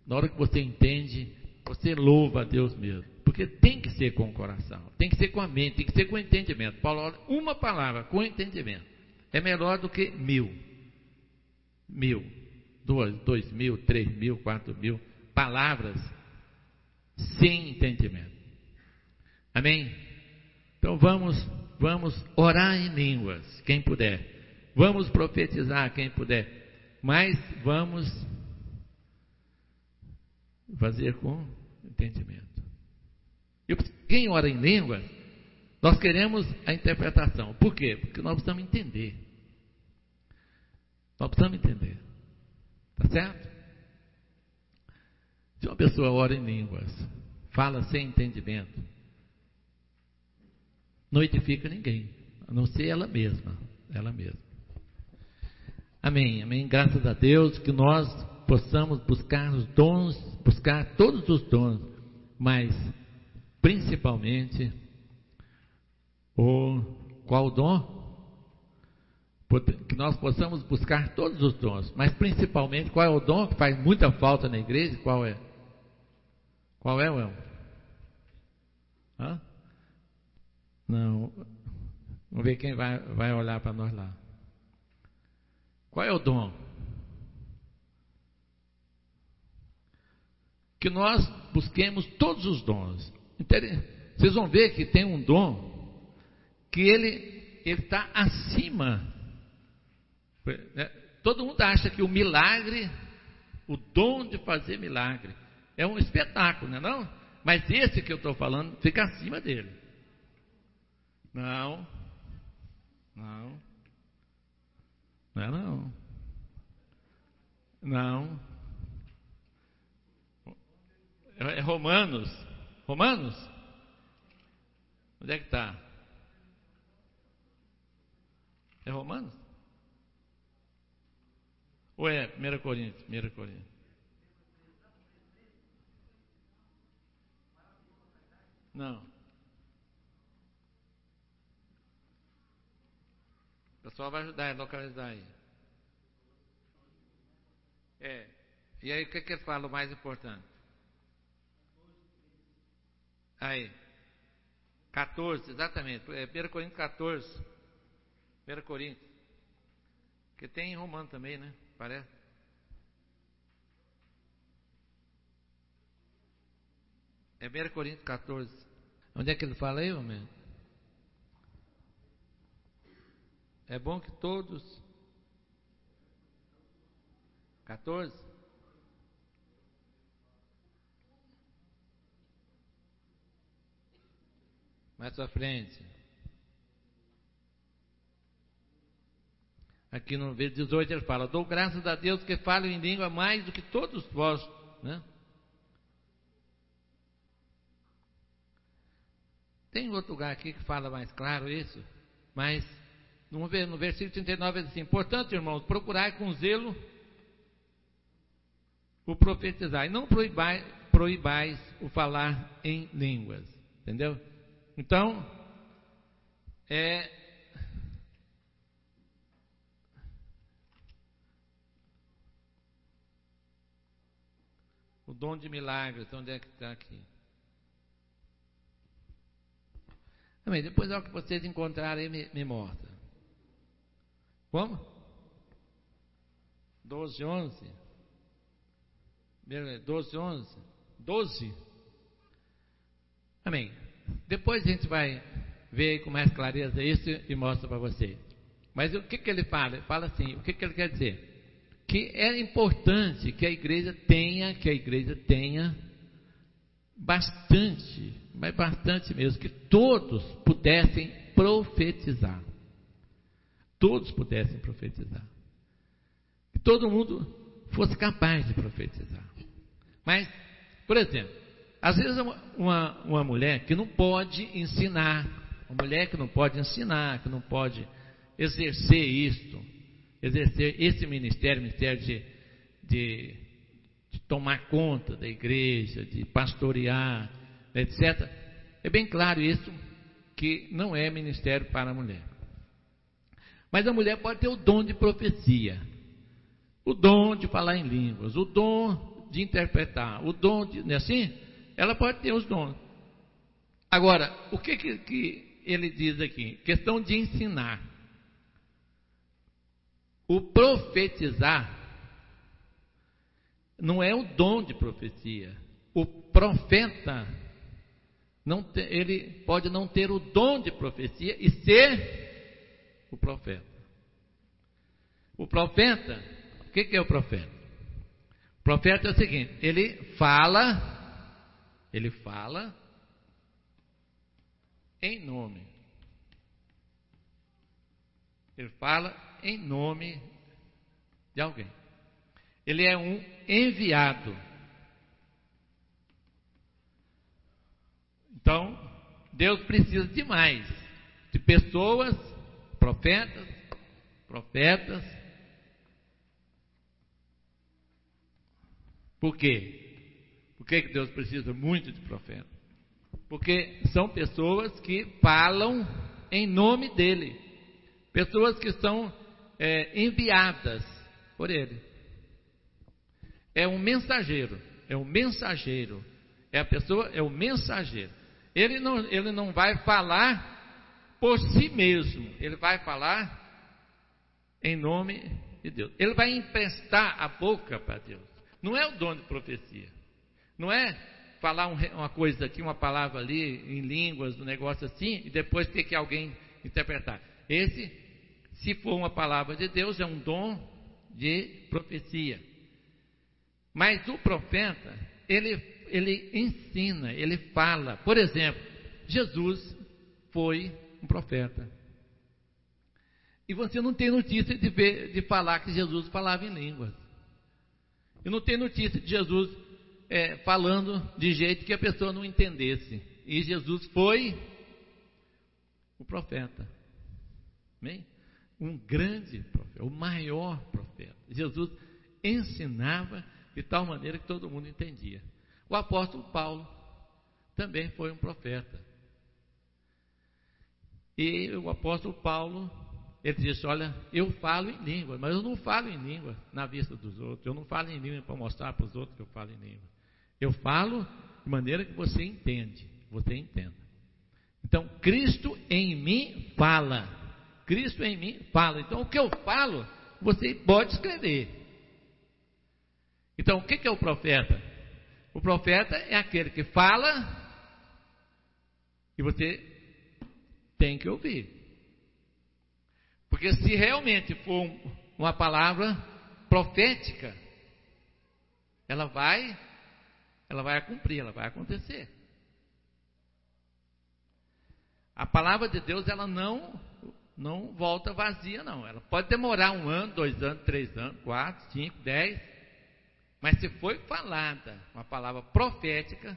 Na hora que você entende, você louva a Deus mesmo. Porque tem que ser com o coração, tem que ser com a mente, tem que ser com o entendimento. Paulo olha, uma palavra, com entendimento, é melhor do que 1000, 2000, 3000, 4000 palavras sem entendimento. Amém? Então vamos orar em línguas, quem puder. Vamos profetizar, quem puder. Mas vamos fazer com entendimento. E quem ora em línguas, nós queremos a interpretação. Por quê? Porque nós precisamos entender. Nós precisamos entender. Tá certo? Se uma pessoa ora em línguas, fala sem entendimento, não edifica ninguém, a não ser ela mesma. Ela mesma. Amém, amém. Graças a Deus que nós possamos buscar os dons, buscar todos os dons, mas principalmente qual dom? Que nós possamos buscar todos os dons, mas principalmente qual é o dom que faz muita falta na igreja? Qual é? Qual é, Wilson? Hã? Não. Vamos ver quem vai olhar para nós lá. Qual é o dom? Que nós busquemos todos os dons. Vocês vão ver que tem um dom que ele está acima. Todo mundo acha que o milagre, o dom de fazer milagre, é um espetáculo, não é não? Mas esse que eu estou falando fica acima dele. Não é não. Não. É Romanos. Romanos? Onde é que está? É Romanos? Ou é 1 Coríntios? 1 Coríntios. Não. O pessoal vai ajudar a localizar aí. E aí o que ele fala o mais importante? Aí. 14, exatamente. 1 Coríntios 14. 1 Coríntios. Que tem em Romano também, né? Parece. É 1 Coríntios 14. Onde é que ele fala aí, homem? É bom que todos. 14? Mais pra frente. Aqui no verso 18 ele fala: dou graças a Deus que falo em língua mais do que todos vós, né? Tem outro lugar aqui que fala mais claro isso, mas vamos ver no versículo 39 diz assim: portanto, irmãos, procurai com zelo o profetizar, e não proibais o falar em línguas. Entendeu? Então, o dom de milagres, onde é que está aqui? Também, depois, ao que vocês encontrarem, me mostra. Como? 12, 11. 12, 11. 12. Amém. Depois a gente vai ver com mais clareza isso e mostra para vocês. Mas o que ele fala? Ele fala assim, o que ele quer dizer? Que é importante que a igreja tenha bastante, mas bastante mesmo, que todos pudessem profetizar. Todos pudessem profetizar. Que todo mundo fosse capaz de profetizar. Mas, por exemplo, às vezes uma mulher que não pode ensinar, que não pode exercer esse ministério de tomar conta da igreja, de pastorear, etc. É bem claro isso, que não é ministério para a mulher. Mas a mulher pode ter o dom de profecia, o dom de falar em línguas, o dom de interpretar, o dom de, não é assim? Ela pode ter os dons. Agora, o que ele diz aqui? Questão de ensinar. O profetizar não é o dom de profecia. O profeta, ele pode não ter o dom de profecia e ser o profeta. O profeta, o que é o profeta? O profeta é o seguinte, ele fala em nome. Ele fala em nome de alguém. Ele é um enviado. Então, Deus precisa de mais, de pessoas, profetas. Por quê? Por que Deus precisa muito de profetas? Porque são pessoas que falam em nome dele. Pessoas que são enviadas por ele. É um mensageiro. É o mensageiro. É o mensageiro. Ele não vai falar por si mesmo. Ele vai falar em nome de Deus. Ele vai emprestar a boca para Deus. Não é o dom de profecia. Não é falar uma coisa aqui, uma palavra ali, em línguas, um negócio assim, e depois ter que alguém interpretar. Esse, se for uma palavra de Deus, é um dom de profecia. Mas o profeta, ele ensina, ele fala. Por exemplo, Jesus foi um profeta. E você não tem notícia de falar que Jesus falava em línguas. E não tem notícia de Jesus falando de jeito que a pessoa não entendesse. E Jesus foi o profeta. Amém? Um grande profeta, o maior profeta. Jesus ensinava de tal maneira que todo mundo entendia. O apóstolo Paulo também foi um profeta. E o apóstolo Paulo, ele disse, olha, eu falo em língua, mas eu não falo em língua na vista dos outros. Eu não falo em língua para mostrar para os outros que eu falo em língua. Eu falo de maneira que você entende, você entenda. Então, Cristo em mim fala. Cristo em mim fala. Então, o que eu falo, você pode escrever. Então, o que é o profeta? O profeta é aquele que fala e você tem que ouvir. Porque se realmente for uma palavra profética, ela vai cumprir, ela vai acontecer. A palavra de Deus, ela não volta vazia, não. Ela pode demorar 1 ano, 2 anos, 3 anos, 4, 5, 10. Mas se foi falada uma palavra profética,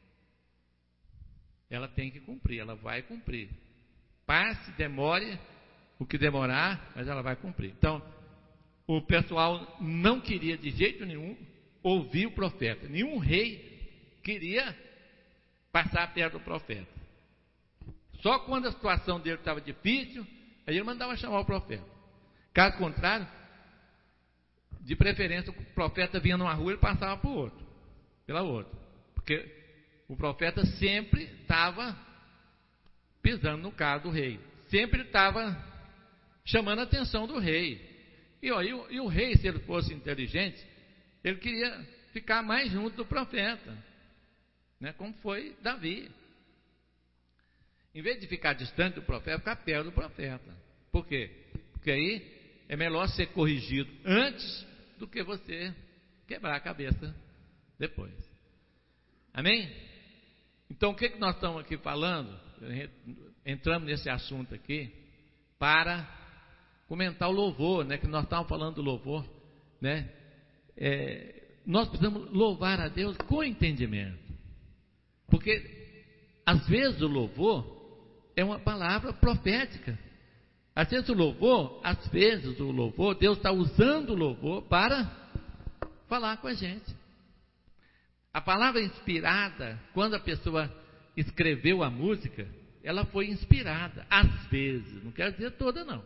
ela tem que cumprir, ela vai cumprir. Passe, demore o que demorar, mas ela vai cumprir. Então, o pessoal não queria de jeito nenhum ouvir o profeta. Nenhum rei queria passar perto do profeta. Só quando a situação dele estava difícil, aí ele mandava chamar o profeta. Caso contrário, de preferência, o profeta vinha numa rua e ele passava pela outra. Porque o profeta sempre estava pisando no carro do rei. Sempre estava chamando a atenção do rei. E o rei, se ele fosse inteligente, ele queria ficar mais junto do profeta, né? Como foi Davi. Em vez de ficar distante do profeta, ficar perto do profeta. Por quê? Porque aí é melhor ser corrigido antes do que você quebrar a cabeça depois. Amém? Então, o que nós estamos aqui falando? Entramos nesse assunto aqui para comentar o louvor, né? Que nós estávamos falando do louvor, né? Nós precisamos louvar a Deus com entendimento, porque às vezes o louvor é uma palavra profética. Às vezes o louvor, Deus está usando o louvor para falar com a gente. A palavra inspirada, quando a pessoa escreveu a música, ela foi inspirada. Às vezes, não quero dizer toda não.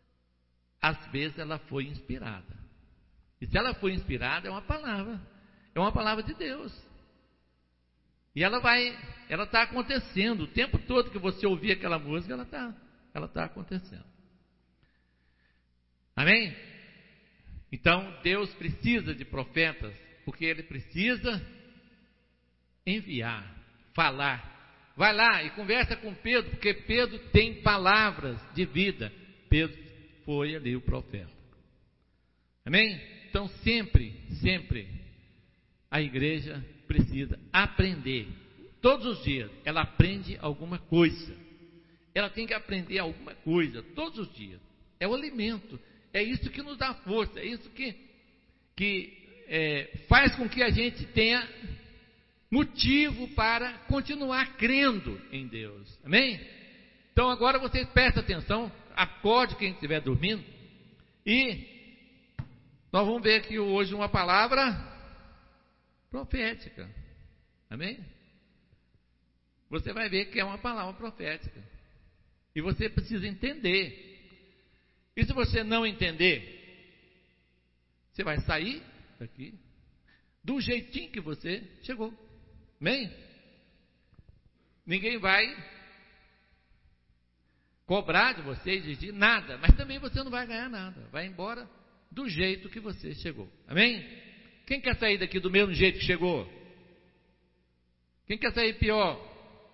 Às vezes ela foi inspirada. E se ela foi inspirada, é uma palavra. é uma palavra de Deus. E ela está acontecendo. O tempo todo que você ouvir aquela música, ela tá acontecendo. Amém? Então, Deus precisa de profetas, porque Ele precisa enviar, falar. Vai lá e conversa com Pedro, porque Pedro tem palavras de vida. Pedro foi ali o profeta. Amém? Então, sempre a igreja precisa aprender. Todos os dias ela aprende alguma coisa. Ela tem que aprender alguma coisa todos os dias. É o alimento. É isso que nos dá força. É isso que faz com que a gente tenha motivo para continuar crendo em Deus. Amém? Então agora vocês prestem atenção. Acorde quem estiver dormindo. E nós vamos ver aqui hoje uma palavra profética. Amém? Você vai ver que é uma palavra profética. E você precisa entender. E se você não entender, você vai sair daqui do jeitinho que você chegou. Amém? Ninguém vai cobrar de você, exigir nada, mas também você não vai ganhar nada. Vai embora do jeito que você chegou. Amém? Quem quer sair daqui do mesmo jeito que chegou? Quem quer sair pior?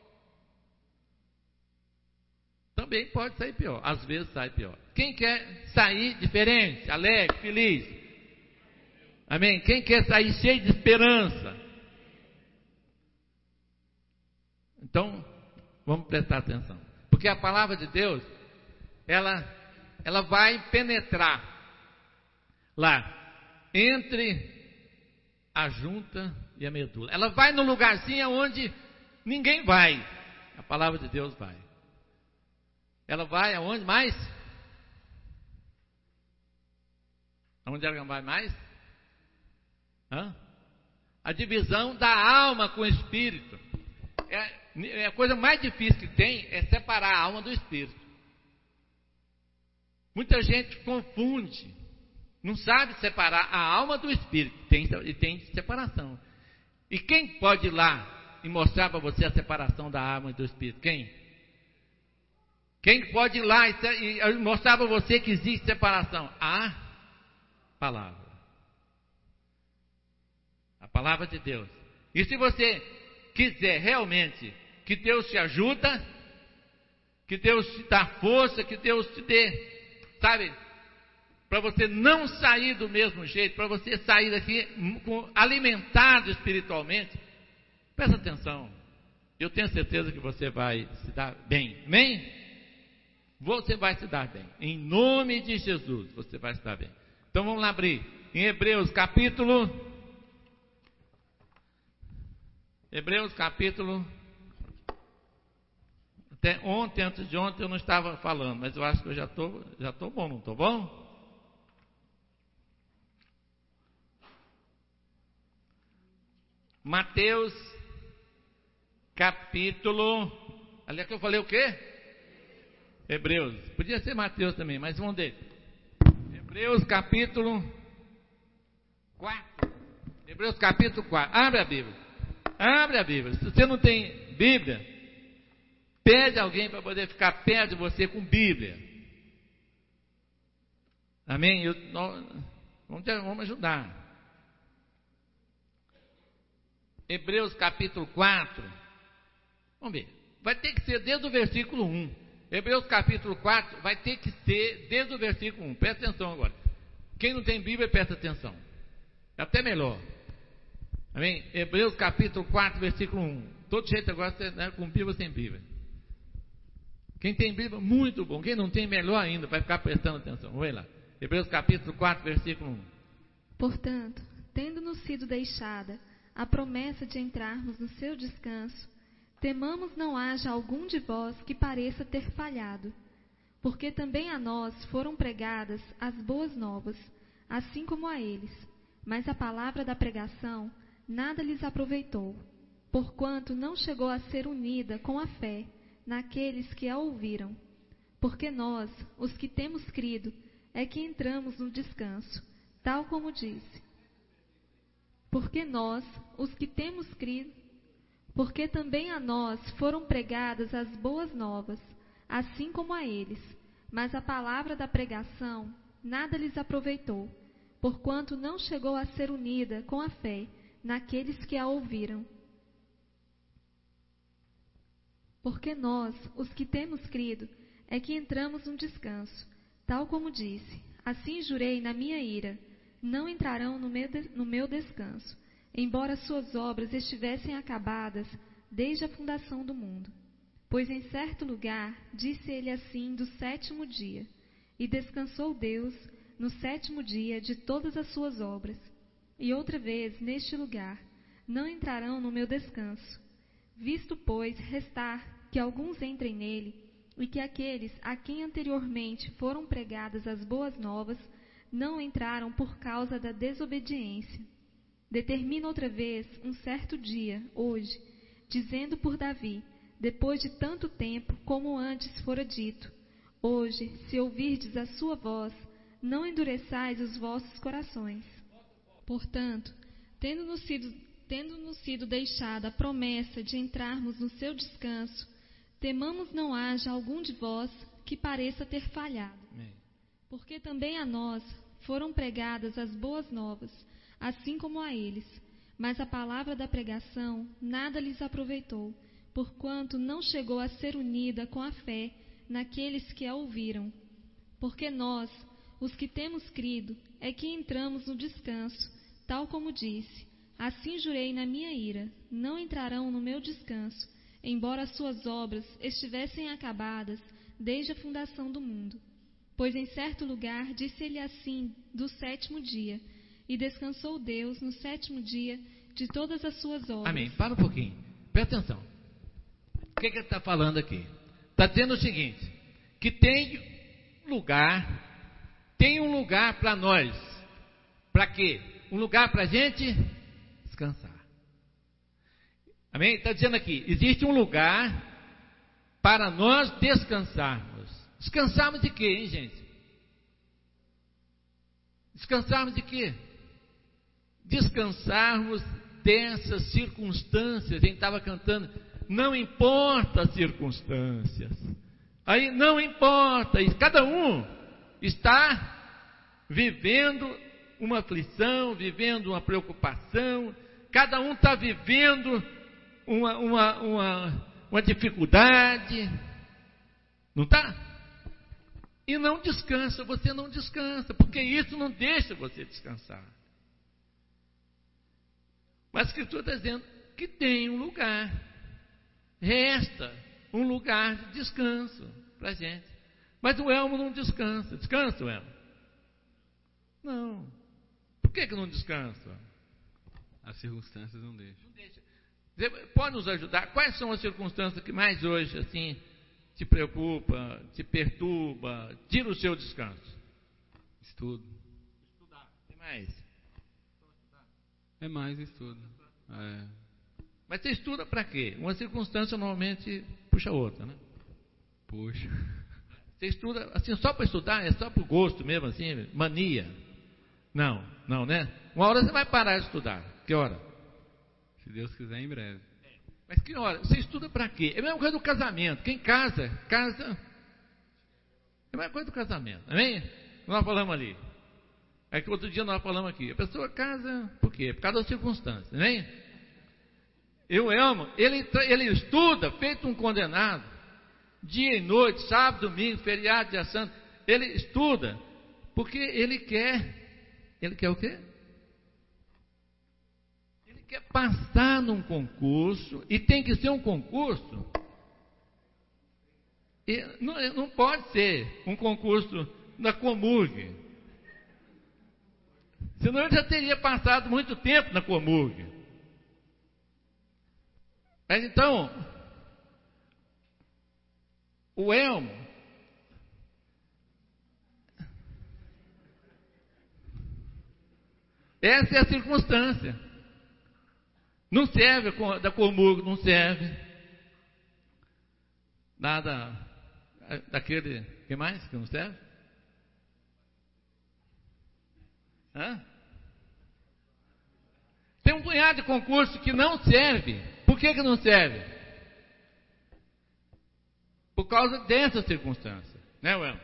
Também pode sair pior. Às vezes sai pior. Quem quer sair diferente, alegre, feliz? Amém? Quem quer sair cheio de esperança? Então, vamos prestar atenção. Porque a palavra de Deus, ela vai penetrar lá, entre a junta e a medula. Ela vai no lugarzinho onde ninguém vai. A palavra de Deus vai. Ela vai aonde mais? Aonde ela vai mais? A divisão da alma com o espírito. A coisa mais difícil que tem é separar a alma do espírito. Muita gente confunde, não sabe separar a alma do espírito. Tem separação. E quem pode ir lá e mostrar para você a separação da alma e do espírito? Quem? Quem pode ir lá e mostrar para você que existe separação? A palavra. A palavra de Deus. E se você quiser realmente que Deus te ajuda, que Deus te dá força, que Deus te dê, sabe, para você não sair do mesmo jeito, para você sair daqui alimentado espiritualmente, presta atenção. Eu tenho certeza que você vai se dar bem. Amém? Você vai se dar bem. Em nome de Jesus, você vai se dar bem. Então vamos lá abrir. Em Hebreus capítulo. Até ontem, antes de ontem, eu não estava falando, mas eu acho que eu já estou bom, não estou bom? Mateus capítulo. Ali é que eu falei o quê? Hebreus. Podia ser Mateus também, mas vamos ver. Hebreus capítulo 4. Hebreus capítulo 4. Abre a Bíblia. Abre a Bíblia. Se você não tem Bíblia, pede alguém para poder ficar perto de você com Bíblia. Amém? Vamos ajudar. Hebreus capítulo 4. Vamos ver. Vai ter que ser desde o versículo 1. Hebreus capítulo 4 vai ter que ser desde o versículo 1. Presta atenção agora. Quem não tem Bíblia, presta atenção. É até melhor. Amém? Hebreus capítulo 4, versículo 1. Todo jeito agora, com Bíblia ou sem Bíblia. Quem tem Bíblia, muito bom. Quem não tem, melhor ainda, vai ficar prestando atenção. Vamos lá. Hebreus capítulo 4, versículo 1. Portanto, tendo-nos sido deixada a promessa de entrarmos no seu descanso, temamos não haja algum de vós que pareça ter falhado, porque também a nós foram pregadas as boas novas, assim como a eles. Mas a palavra da pregação nada lhes aproveitou, porquanto não chegou a ser unida com a fé naqueles que a ouviram. Porque nós, os que temos crido, é que entramos no descanso, tal como disse. Porque nós, os que temos crido, porque também a nós foram pregadas as boas novas, assim como a eles. Mas a palavra da pregação nada lhes aproveitou, porquanto não chegou a ser unida com a fé naqueles que a ouviram. Porque nós, os que temos crido, é que entramos num descanso, tal como disse: assim jurei na minha ira, não entrarão no meu descanso, embora suas obras estivessem acabadas desde a fundação do mundo. Pois em certo lugar disse ele assim do 7º dia, e descansou Deus no 7º dia de todas as suas obras. E outra vez neste lugar, não entrarão no meu descanso. Visto, pois, restar que alguns entrem nele, e que aqueles a quem anteriormente foram pregadas as boas novas, não entraram por causa da desobediência. Determina outra vez um certo dia, hoje, dizendo por Davi, depois de tanto tempo como antes fora dito: hoje, se ouvirdes a sua voz, não endureçais os vossos corações. Portanto, tendo-nos sido deixada a promessa de entrarmos no seu descanso, temamos não haja algum de vós que pareça ter falhado. Porque também a nós foram pregadas as boas novas, assim como a eles. Mas a palavra da pregação nada lhes aproveitou, porquanto não chegou a ser unida com a fé naqueles que a ouviram. Porque nós, os que temos crido, é que entramos no descanso, tal como disse: assim jurei na minha ira, não entrarão no meu descanso, embora as suas obras estivessem acabadas desde a fundação do mundo. Pois em certo lugar disse ele assim do 7º dia, e descansou Deus no 7º dia de todas as suas obras. Amém. Para um pouquinho. Presta atenção. O que ele está falando aqui? Está dizendo o seguinte, que tem um lugar para nós. Para quê? Um lugar para a gente descansar. Amém? Está dizendo aqui, existe um lugar para nós descansarmos. Descansarmos de quê, hein, gente? Descansarmos de quê? Descansarmos dessas circunstâncias. A gente estava cantando, não importa as circunstâncias. Aí não importa, cada um está vivendo uma aflição, vivendo uma preocupação, cada um está vivendo uma dificuldade, não está? E não descansa, você não descansa, porque isso não deixa você descansar. Mas a Escritura está dizendo que tem um lugar, resta um lugar de descanso para a gente. Mas o Elmo não descansa. Descansa, o Elmo? Não. Por que não descansa? As circunstâncias não deixam. Não deixa. Você pode nos ajudar? Quais são as circunstâncias que mais hoje assim te preocupa, te perturba, tira o seu descanso? Estudo. Estudar. Tem mais? É mais estudo. É. Mas você estuda para quê? Uma circunstância normalmente puxa a outra, né? Puxa. Você estuda assim só para estudar? É só por gosto mesmo, assim, mania? Não, né? Uma hora você vai parar de estudar. Que hora? Se Deus quiser, em breve. Mas que hora? Você estuda para quê? É a mesma coisa do casamento. Quem casa. É a mesma coisa do casamento. Amém? Nós falamos ali. É que outro dia nós falamos aqui. A pessoa casa por quê? Por causa das circunstâncias. Amém? Eu amo. Ele estuda feito um condenado. Dia e noite, sábado, domingo, feriado, dia santo. Ele estuda porque ele quer. Ele quer o quê? Ele quer passar num concurso, e tem que ser um concurso. E não pode ser um concurso da Comurg. Senão ele já teria passado muito tempo na Comurg. Mas então, o Elmo, essa é a circunstância. Não serve da Comurg, não serve. Nada daquele. Que mais que não serve? Tem um punhado de concurso que não serve. Por que não serve? Por causa dessa circunstância. Né, Welmo?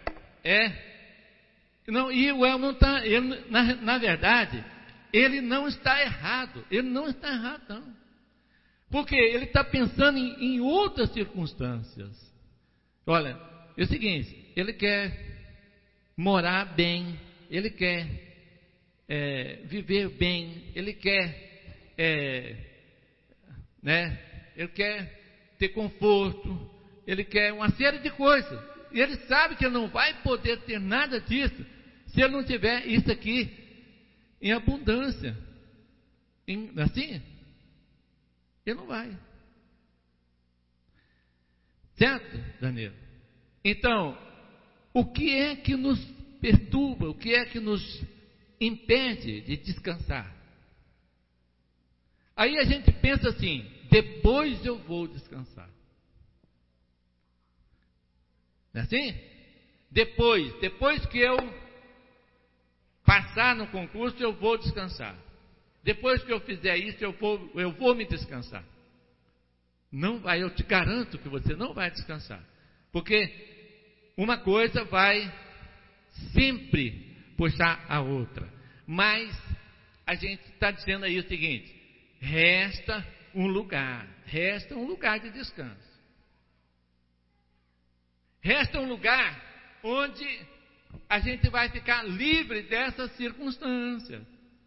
Não, e o Welmo não está... Na verdade, ele não está errado. Ele não está errado, não. Porque ele está pensando em outras circunstâncias. Olha, é o seguinte, ele quer morar bem, ele quer viver bem, ele quer, ele quer ter conforto, ele quer uma série de coisas. E ele sabe que ele não vai poder ter nada disso se ele não tiver isso aqui em abundância. Assim, ele não vai. Certo, Danilo? Então, o que é que nos perturba, o que é que nos impede de descansar? Aí a gente pensa assim, depois eu vou descansar. Não é assim? Depois que eu passar no concurso, eu vou descansar. Depois que eu fizer isso, eu vou me descansar. Não vai, eu te garanto que você não vai descansar. Porque uma coisa vai sempre puxar a outra. Mas a gente está dizendo aí o seguinte: resta um lugar de descanso. Resta um lugar onde a gente vai ficar livre dessas circunstâncias.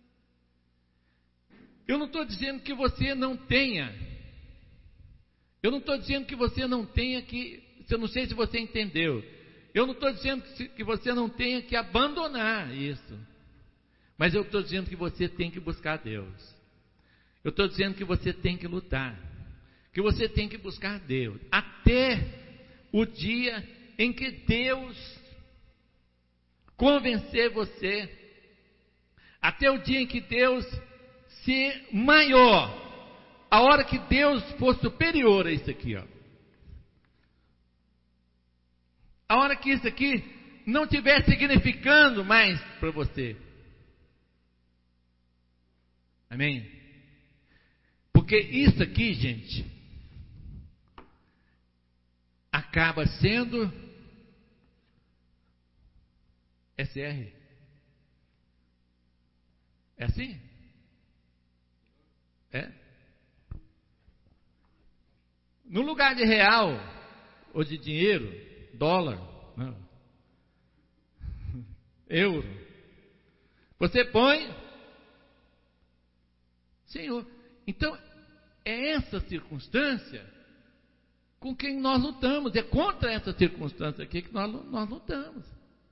Eu não estou dizendo que você não tenha. Eu não estou dizendo que você não tenha que... Eu não sei se você entendeu. Eu não estou dizendo que você não tenha que abandonar isso. Mas eu estou dizendo que você tem que buscar Deus. Eu estou dizendo que você tem que lutar. Que você tem que buscar Deus. Até o dia em que Deus convencer você. Até o dia em que Deus ser maior. A hora que Deus for superior a isso aqui, ó. A hora que isso aqui não estiver significando mais para você. Amém? Porque isso aqui, gente, acaba sendo SR. É assim? É? No lugar de real ou de dinheiro, dólar, não, euro, você põe Senhor. Então, é essa circunstância com quem nós lutamos, é contra essa circunstância aqui que nós lutamos.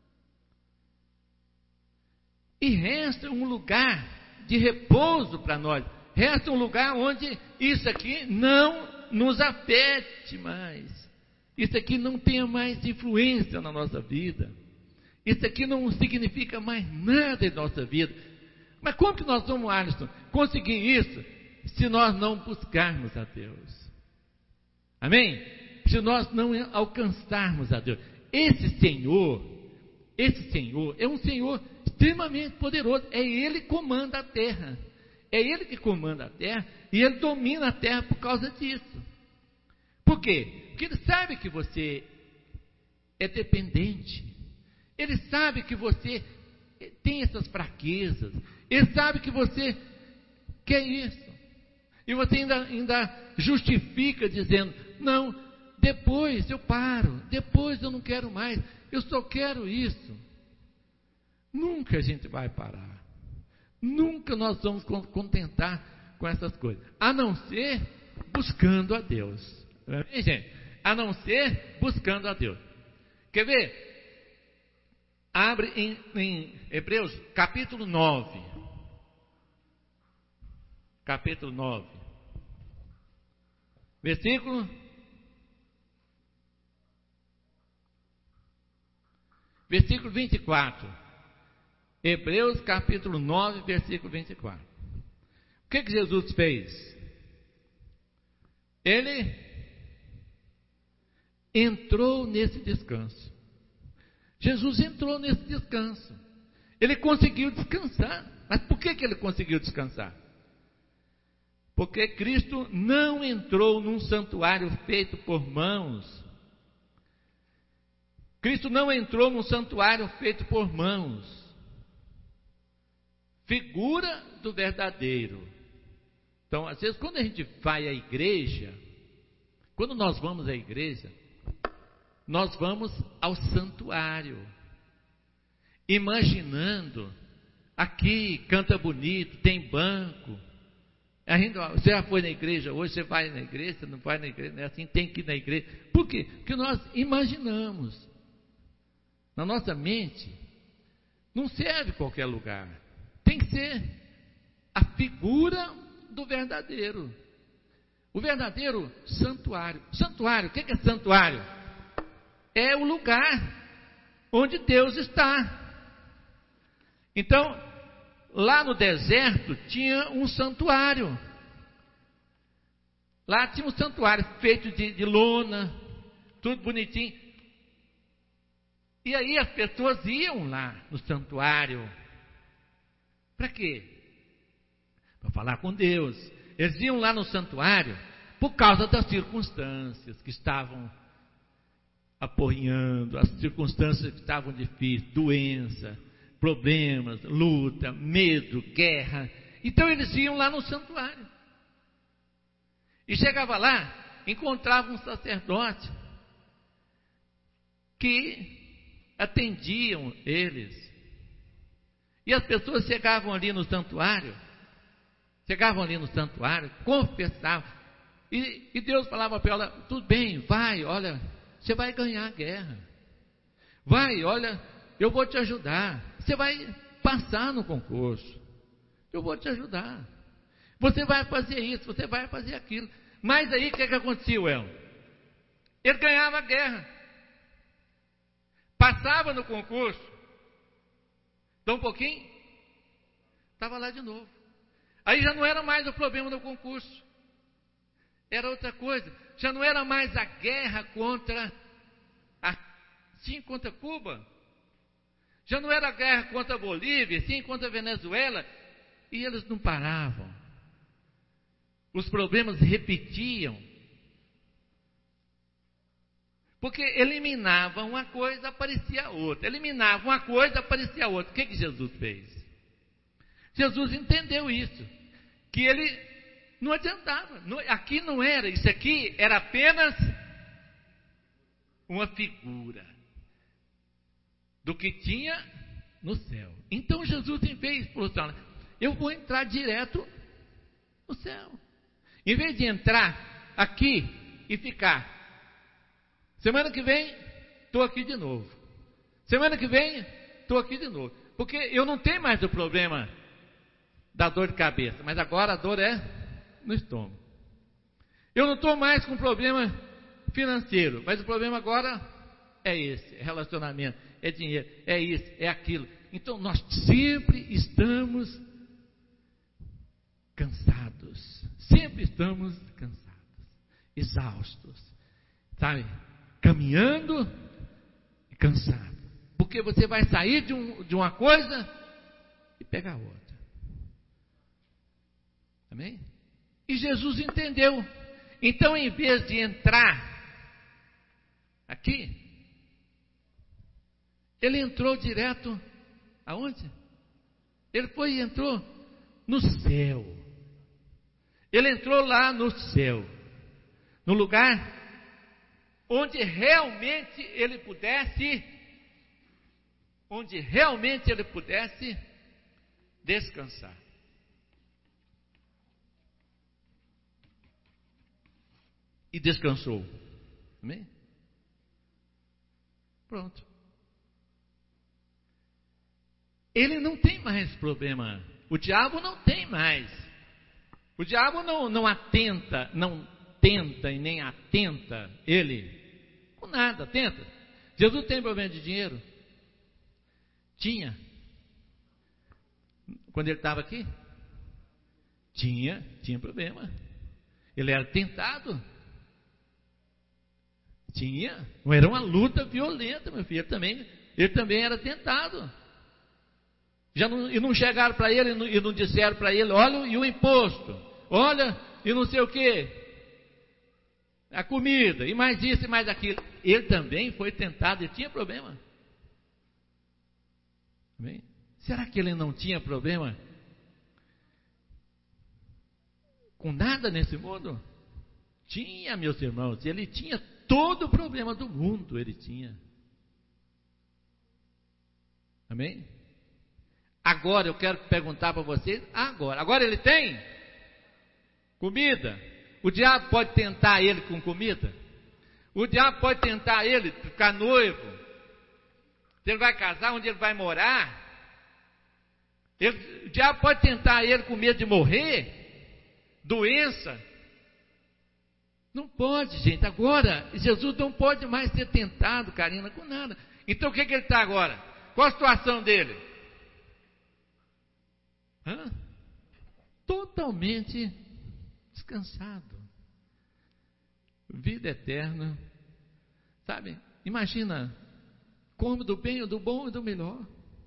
E resta um lugar de repouso para nós, resta um lugar onde isso aqui não nos afete mais, isso aqui não tenha mais influência na nossa vida, isso aqui não significa mais nada em nossa vida. Mas como que nós vamos, Alisson, conseguir isso se nós não buscarmos a Deus? Amém? Se nós não alcançarmos a Deus. Esse Senhor é um Senhor extremamente poderoso. É Ele que comanda a terra. É Ele que comanda a terra e Ele domina a terra por causa disso. Por quê? Porque Ele sabe que você é dependente. Ele sabe que você tem essas fraquezas. Ele sabe que você quer isso. E você ainda justifica dizendo, não, depois eu paro, depois eu não quero mais, eu só quero isso. Nunca a gente vai parar. Nunca nós vamos contentar com essas coisas. A não ser buscando a Deus. Hein, gente? A não ser buscando a Deus. Quer ver? Abre em Hebreus capítulo 9. Capítulo 9. Versículo 24. Hebreus capítulo 9, versículo 24. O que Jesus fez? Ele entrou nesse descanso. Jesus entrou nesse descanso. Ele conseguiu descansar. Mas por que ele conseguiu descansar? Porque Cristo não entrou num santuário feito por mãos. Cristo não entrou num santuário feito por mãos. Figura do verdadeiro. Então, às vezes, quando a gente vai à igreja, quando nós vamos à igreja, nós vamos ao santuário, imaginando, aqui canta bonito, tem banco. Você já foi na igreja hoje, você vai na igreja, você não vai na igreja, não é assim, tem que ir na igreja. Por quê? Porque nós imaginamos. Na nossa mente, não serve qualquer lugar. Tem que ser a figura do verdadeiro. O verdadeiro santuário. Santuário, o que é santuário? É o lugar onde Deus está. Então, lá no deserto tinha um santuário. Lá tinha um santuário feito de lona, tudo bonitinho. E aí as pessoas iam lá no santuário. Para quê? Para falar com Deus. Eles iam lá no santuário por causa das circunstâncias que estavam aporreando, as circunstâncias que estavam difíceis, doença, problemas, luta, medo, guerra. Então eles iam lá no santuário. E chegava lá, encontrava um sacerdote que atendiam eles. E as pessoas chegavam ali no santuário, confessavam. E Deus falava para ela: tudo bem, vai, olha, você vai ganhar a guerra. Vai, olha, eu vou te ajudar. Você vai passar no concurso. Eu vou te ajudar. Você vai fazer isso, você vai fazer aquilo. Mas aí o que acontecia, Elmo? Ele ganhava a guerra. Passava no concurso. Então um pouquinho, estava lá de novo. Aí já não era mais o problema do concurso. Era outra coisa. Já não era mais a guerra contra Cuba. Já não era a guerra contra a Bolívia, sim contra a Venezuela. E eles não paravam. Os problemas repetiam. Porque eliminava uma coisa, aparecia outra. Eliminava uma coisa, aparecia outra. O que Jesus fez? Jesus entendeu isso. Que ele não adiantava. Aqui não era. Isso aqui era apenas uma figura do que tinha no céu. Então Jesus, em vez de falar: eu vou entrar direto no céu. Em vez de entrar aqui e ficar. Semana que vem, estou aqui de novo. Semana que vem, estou aqui de novo. Porque eu não tenho mais o problema da dor de cabeça, mas agora a dor é no estômago. Eu não estou mais com problema financeiro, mas o problema agora é esse, é relacionamento, é dinheiro, é isso, é aquilo. Então nós sempre estamos cansados, exaustos, sabe? Caminhando e cansado. Porque você vai sair de uma coisa e pegar outra. Amém? E Jesus entendeu. Então, em vez de entrar aqui, ele entrou direto aonde? Ele foi e entrou no céu. Ele entrou lá no céu. No lugar onde realmente ele pudesse descansar. E descansou. Amém? Pronto. Ele não tem mais problema. O diabo não tem mais. O diabo não atenta, não tenta e nem atenta ele com nada, tenta. Jesus tem problema de dinheiro? Tinha. Quando ele estava aqui? Tinha problema. Ele era tentado? Tinha. Não era uma luta violenta, meu filho. Ele também era tentado. E não chegaram para ele e não disseram para ele: olha, e o imposto? Olha, e não sei o quê. A comida, e mais isso e mais aquilo. Ele também foi tentado e tinha problema. Amém? Será que ele não tinha problema com nada nesse mundo? Tinha, meus irmãos, ele tinha todo o problema do mundo, ele tinha. Amém? Agora eu quero perguntar para vocês, agora ele tem comida? O diabo pode tentar ele com comida? O diabo pode tentar ele ficar noivo? Se ele vai casar, onde ele vai morar? O diabo pode tentar ele com medo de morrer? Doença? Não pode, gente. Agora, Jesus não pode mais ser tentado, Karina, com nada. Então o que ele está agora? Qual a situação dele? Totalmente descansado. Vida eterna. Sabe? Imagina, come do bem, do bom e do melhor.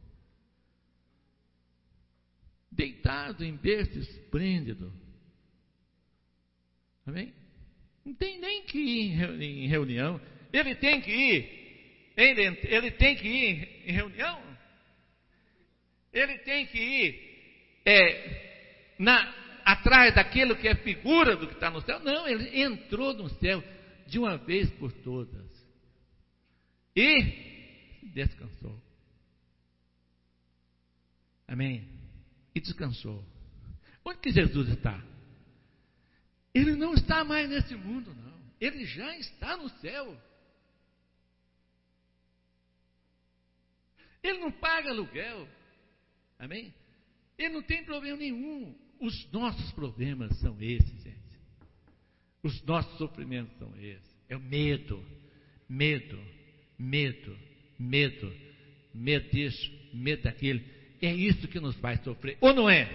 Deitado em berço esplêndido. Amém? Não tem nem que ir em reunião. Ele tem que ir. Ele tem que ir em reunião. Ele tem que ir atrás daquilo que é figura do que está no céu. Não, ele entrou no céu de uma vez por todas. E descansou. Amém? E descansou. Onde que Jesus está? Ele não está mais nesse mundo, não. Ele já está no céu. Ele não paga aluguel. Amém? Ele não tem problema nenhum. Os nossos problemas são esses, gente. Os nossos sofrimentos são esses. É o medo. Medo disso, medo daquilo. É isso que nos faz sofrer. Ou não é?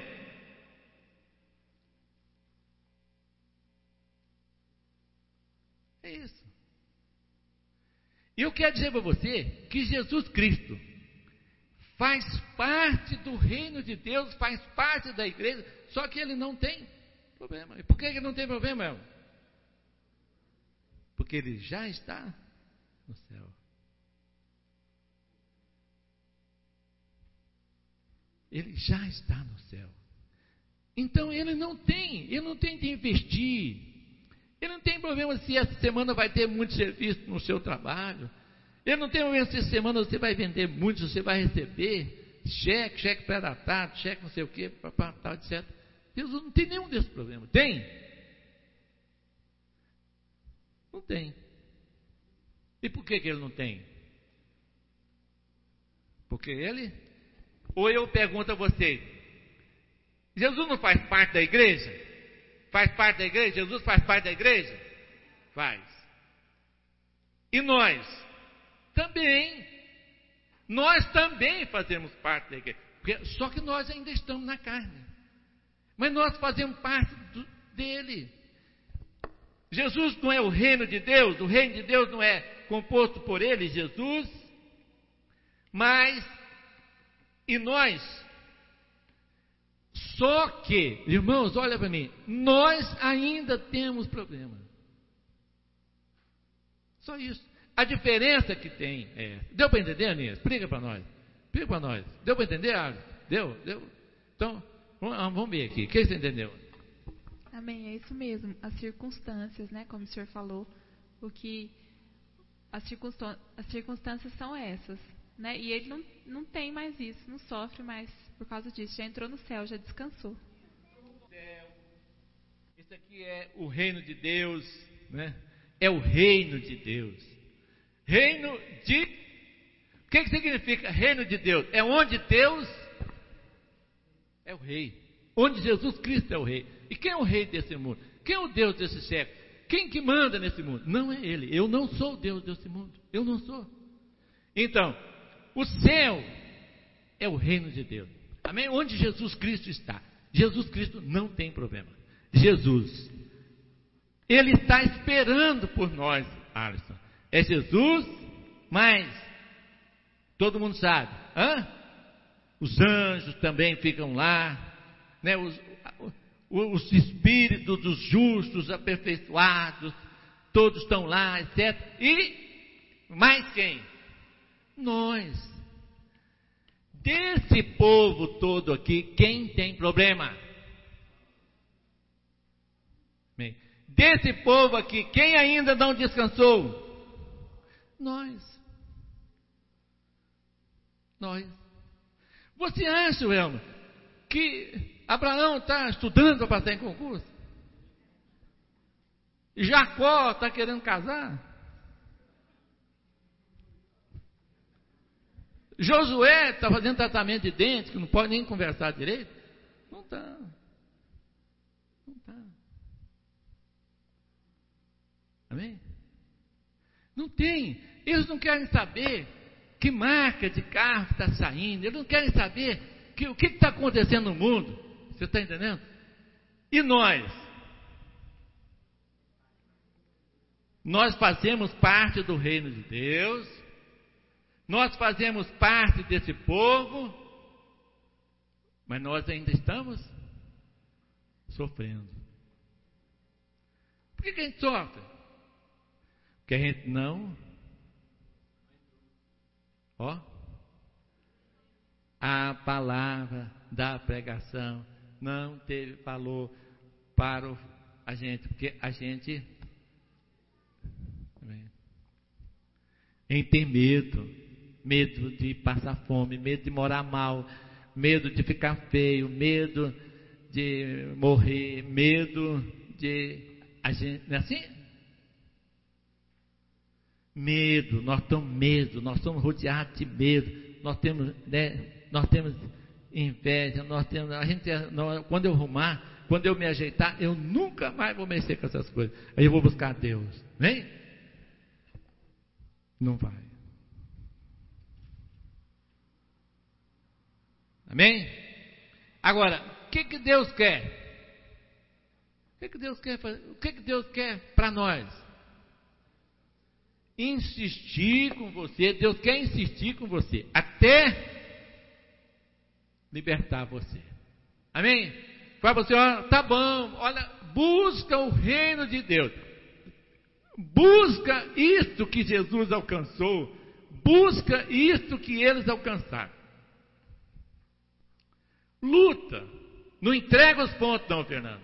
É isso. E eu quero dizer para você que Jesus Cristo faz parte do reino de Deus, faz parte da igreja, só que ele não tem problema. E por que ele não tem problema, irmão? Porque ele já está no céu. Ele já está no céu. Então ele não tem de investir. Ele não tem problema se essa semana vai ter muito serviço no seu trabalho. Ele não tem problema se essa semana você vai vender muito, você vai receber cheque pré-datado, cheque não sei o que, tal, etc. Deus não tem nenhum desses problemas. Tem? Não tem. E por que ele não tem? Porque ele... Ou eu pergunto a vocês, Jesus não faz parte da igreja? Faz parte da igreja? Jesus faz parte da igreja? Faz. E nós? Também. Nós também fazemos parte da igreja. Só que nós ainda estamos na carne. Mas nós fazemos parte dele. Jesus não é o reino de Deus. O reino de Deus não é composto por ele, Jesus. Mas, e nós? Só que, irmãos, olha para mim, nós ainda temos problema. Só isso. A diferença que tem é... Deu para entender, Aninha? Explica para nós. Explica para nós. Deu para entender, Alisson? Deu? Então, vamos ver aqui. O que você entendeu? Amém, é isso mesmo. As circunstâncias, né? Como o senhor falou, as circunstâncias são essas, né? E ele não tem mais isso, não sofre mais por causa disso. Já entrou no céu, já descansou. Isso aqui é o reino de Deus, né? É o reino de Deus. Reino de... O que significa reino de Deus? É onde Deus é o rei. Onde Jesus Cristo é o rei. E quem é o rei desse mundo? Quem é o Deus desse século? Quem que manda nesse mundo? Não é ele. Eu não sou o Deus desse mundo. Eu não sou. Então, o céu é o reino de Deus. Amém? Onde Jesus Cristo está. Jesus Cristo não tem problema. Jesus, ele está esperando por nós, Alisson. É Jesus, mas todo mundo sabe. Os anjos também ficam lá, né? os espíritos dos justos, aperfeiçoados, todos estão lá, etc. E mais quem? Nós. Desse povo todo aqui, quem tem problema? Bem, desse povo aqui, quem ainda não descansou? Nós. Você acha, Elma, que Abraão está estudando para passar em concurso? Jacó está querendo casar? Josué está fazendo tratamento de dentes, que não pode nem conversar direito? Não está. Amém? Não tem. Eles não querem saber que marca de carro está saindo. Eles não querem saber o que está acontecendo no mundo. Você está entendendo? E nós? Nós fazemos parte do reino de Deus. Nós fazemos parte desse povo. Mas nós ainda estamos sofrendo. Por que a gente sofre? Porque a gente não... a palavra da pregação não teve valor para a gente, porque a gente tem medo de passar fome, medo de morar mal, medo de ficar feio, medo de morrer, medo de a gente, não é assim? Medo, nós somos rodeados de medo, nós temos inveja, quando eu arrumar, quando eu me ajeitar, eu nunca mais vou mexer com essas coisas. Aí eu vou buscar Deus, vem? Não vai. Amém? Agora, o que Deus quer? O que Deus quer fazer? O que Deus quer para nós? Insistir com você. Deus quer insistir com você até libertar você. Amém? Fala para você, ó, tá bom, olha, busca o reino de Deus. Busca isto que Jesus alcançou. Busca isto que eles alcançaram. Luta. Não entrega os pontos não, Fernando.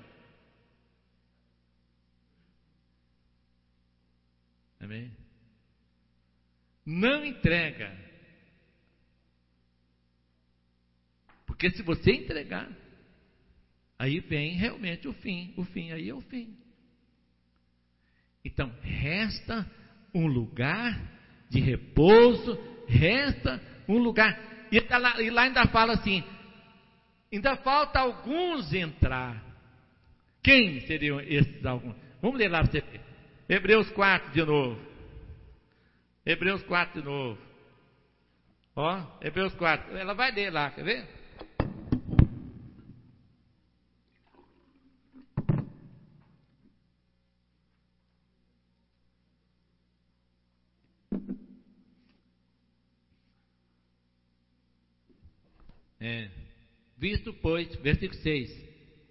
Amém? Não entrega. Porque se você entregar, aí vem realmente o fim. O fim aí é o fim. Então, resta um lugar de repouso, resta um lugar. E lá ainda fala assim, ainda falta alguns entrar. Quem seriam esses alguns? Vamos ler lá para você ver. Hebreus 4 de novo. Hebreus 4 de novo. Ó, Hebreus 4. Ela vai ler lá, quer ver? Visto, pois, versículo 6.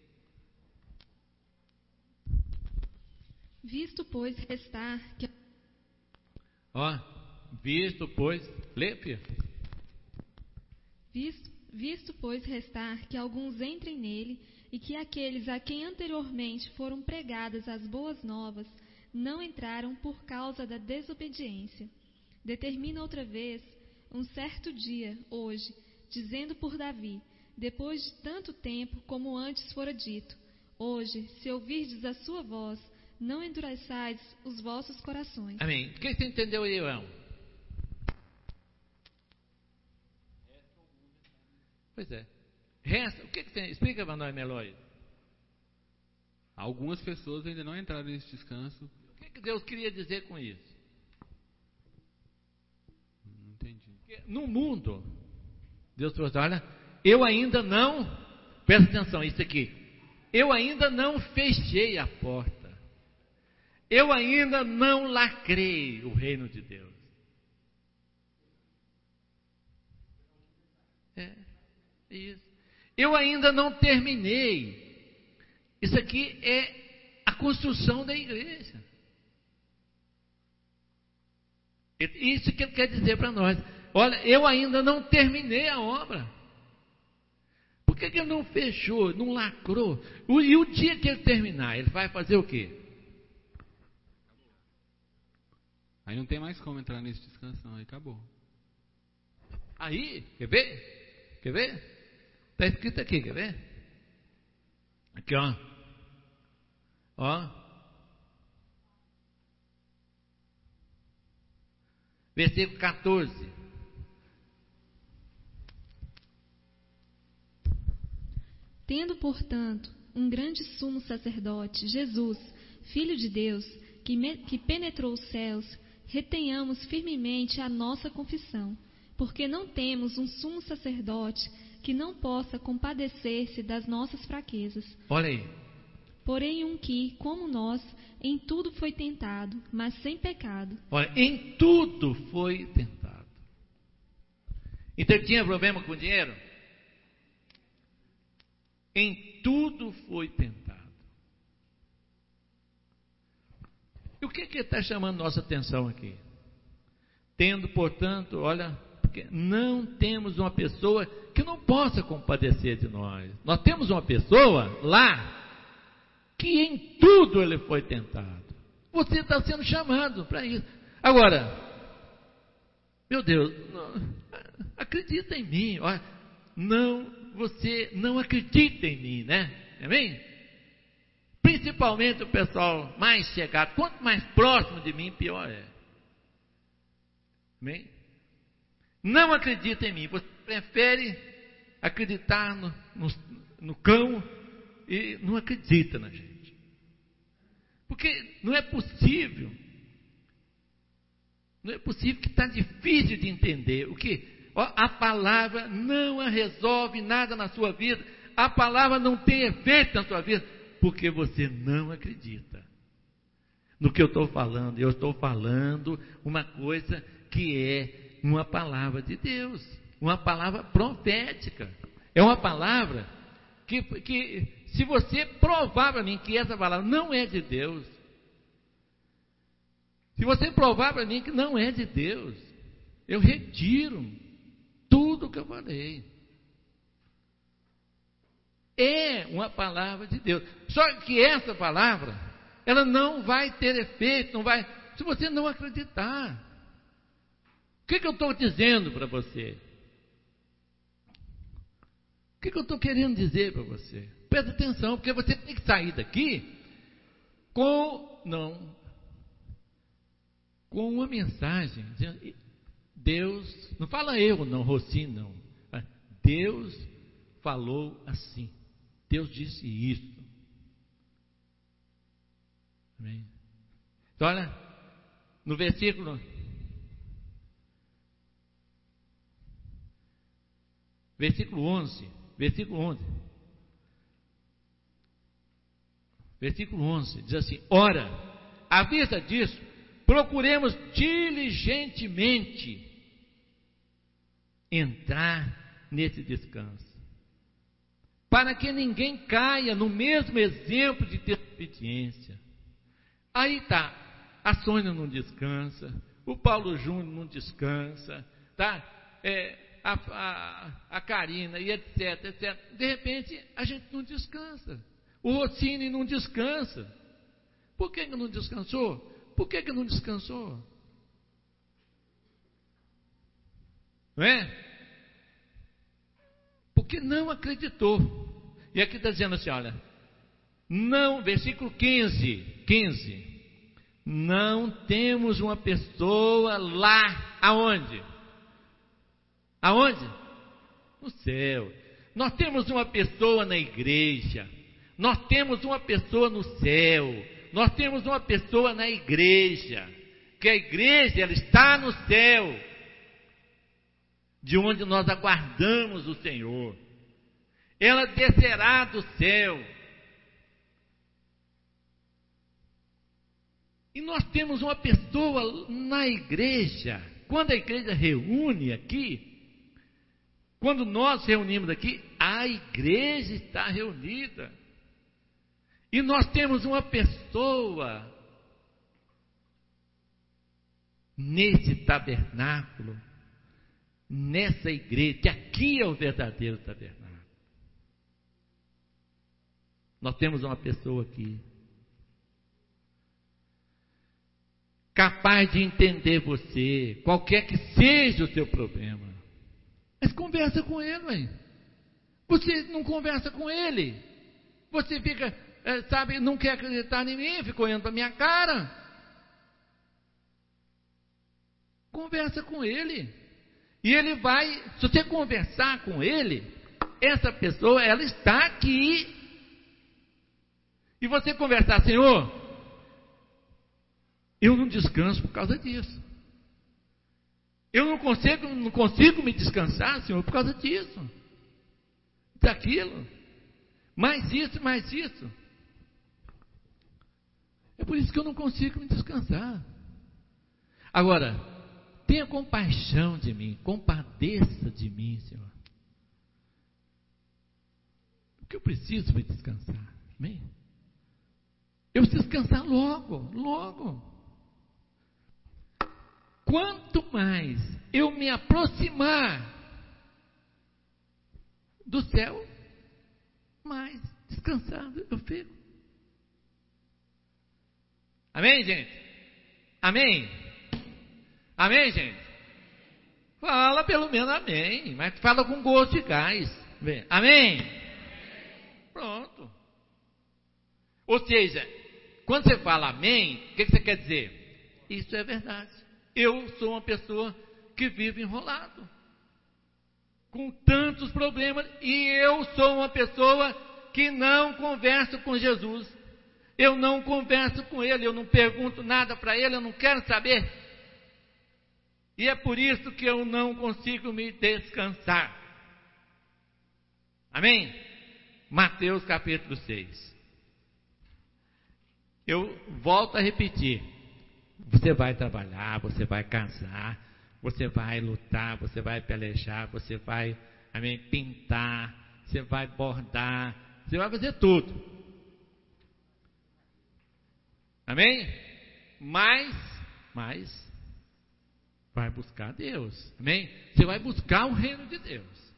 Visto, pois, restar que... Visto, pois... Lê, filho. Visto, pois, restar que alguns entrem nele, e que aqueles a quem anteriormente foram pregadas as boas novas, não entraram por causa da desobediência. Determina outra vez, um certo dia, hoje, dizendo por Davi, depois de tanto tempo como antes fora dito, hoje, se ouvirdes a sua voz, não endureçais os vossos corações. Amém. O que você entendeu aí, João? Pois é. Resta, o que você explica para nós, Meloy? Algumas pessoas ainda não entraram nesse descanso. O que Deus queria dizer com isso? Não entendi. Porque no mundo, Deus falou assim, olha, eu ainda não, presta atenção, isso aqui, eu ainda não fechei a porta. Eu ainda não lacrei o reino de Deus. Isso. Eu ainda não terminei Isso aqui é a construção da igreja. Isso que ele quer dizer para nós. Olha, eu ainda não terminei a obra. Por que ele não fechou, não lacrou? E o dia que ele terminar, ele vai fazer o quê? Aí não tem mais como entrar nesse descanso, não. Aí acabou. Aí, quer ver? Quer ver? Está escrito aqui, quer ver? Aqui, ó. Ó. Versículo 14. Tendo, portanto, um grande sumo sacerdote, Jesus, Filho de Deus, que penetrou os céus, retenhamos firmemente a nossa confissão, porque não temos um sumo sacerdote que não possa compadecer-se das nossas fraquezas. Olha aí. Porém, um que, como nós, em tudo foi tentado, mas sem pecado. Olha, em tudo foi tentado. Então ele tinha problema com dinheiro? Em tudo foi tentado. E o que ele está chamando nossa atenção aqui? Tendo, portanto, olha, porque não temos uma pessoa que não possa compadecer de nós. Nós temos uma pessoa lá que em tudo ele foi tentado. Você está sendo chamado para isso. Agora, meu Deus, não, acredita em mim. Olha, não, você não acredita em mim, né? Amém? Principalmente o pessoal mais chegado. Quanto mais próximo de mim, pior é. Amém? Não acredita em mim. Você prefere acreditar no cão e não acredita na gente. Porque não é possível. Não é possível, que está difícil de entender. O que? A palavra não resolve nada na sua vida. A palavra não tem efeito na sua vida, porque você não acredita no que eu estou falando. Eu estou falando uma coisa que é uma palavra de Deus, uma palavra profética. É uma palavra que se você provar para mim que essa palavra não é de Deus, se você provar para mim que não é de Deus, eu retiro tudo o que eu falei. É uma palavra de Deus. Só que essa palavra, ela não vai ter efeito, não vai, se você não acreditar. O que eu estou dizendo para você? O que eu estou querendo dizer para você? Presta atenção, porque você tem que sair daqui com uma mensagem dizendo, Deus, não fala eu não, Rossi não, Deus falou assim, Deus disse isso. Amém? Então olha, no versículo 11, versículo 11, diz assim, ora, à vista disso, procuremos diligentemente entrar nesse descanso, para que ninguém caia no mesmo exemplo de desobediência. Aí está, a Sônia não descansa, o Paulo Júnior não descansa, tá? A Karina e etc, etc. De repente a gente não descansa. O Rossini não descansa. Por que não descansou? Por que não descansou? Não é? Porque não acreditou. E aqui está dizendo assim, olha, não, versículo 15, não temos uma pessoa lá, aonde? Aonde? No céu. Nós temos uma pessoa na igreja, nós temos uma pessoa no céu, nós temos uma pessoa na igreja, que a igreja ela está no céu, de onde nós aguardamos o Senhor. Ela descerá do céu. E nós temos uma pessoa na igreja. Quando a igreja reúne aqui, quando nós reunimos aqui, a igreja está reunida. E nós temos uma pessoa nesse tabernáculo, nessa igreja, que aqui é o verdadeiro tabernáculo. Nós temos uma pessoa aqui, capaz de entender você, qualquer que seja o seu problema. Mas conversa com ele, ué. Você não conversa com ele. Você fica, não quer acreditar em mim, fica olhando para a minha cara. Conversa com ele. E ele vai, se você conversar com ele, essa pessoa, ela está aqui. E você conversar, Senhor, eu não descanso por causa disso. Eu não consigo me descansar, Senhor, por causa disso. Daquilo. Mais isso. É por isso que eu não consigo me descansar. Agora, tenha compaixão de mim, compadeça de mim, Senhor. Porque eu preciso me descansar. Amém? Eu preciso descansar logo. Quanto mais eu me aproximar do céu, mais descansado eu fico. Amém, gente? Amém? Amém, gente? Fala pelo menos amém, mas fala com gosto de gás. Amém? Pronto. Ou seja, quando você fala amém, o que você quer dizer? Isso é verdade. Eu sou uma pessoa que vive enrolado, com tantos problemas, e eu sou uma pessoa que não converso com Jesus. Eu não converso com Ele, eu não pergunto nada para Ele, eu não quero saber. E é por isso que eu não consigo me descansar. Amém? Mateus capítulo 6. Eu volto a repetir. Você vai trabalhar, você vai casar, você vai lutar, você vai pelejar, você vai, amém, pintar, você vai bordar, você vai fazer tudo. Amém? Mas vai buscar Deus. Amém? Você vai buscar o reino de Deus.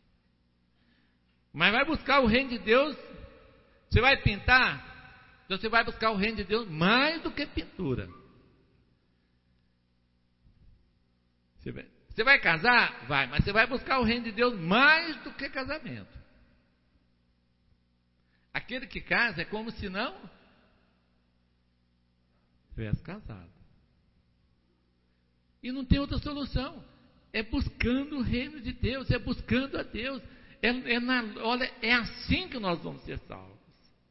Mas vai buscar o reino de Deus, você vai pintar, então você vai buscar o reino de Deus mais do que pintura. Você vai casar? Vai, mas você vai buscar o reino de Deus mais do que casamento. Aquele que casa é como se não tivesse casado. E não tem outra solução. É buscando o reino de Deus, é buscando a Deus. Olha, é assim que nós vamos ser salvos.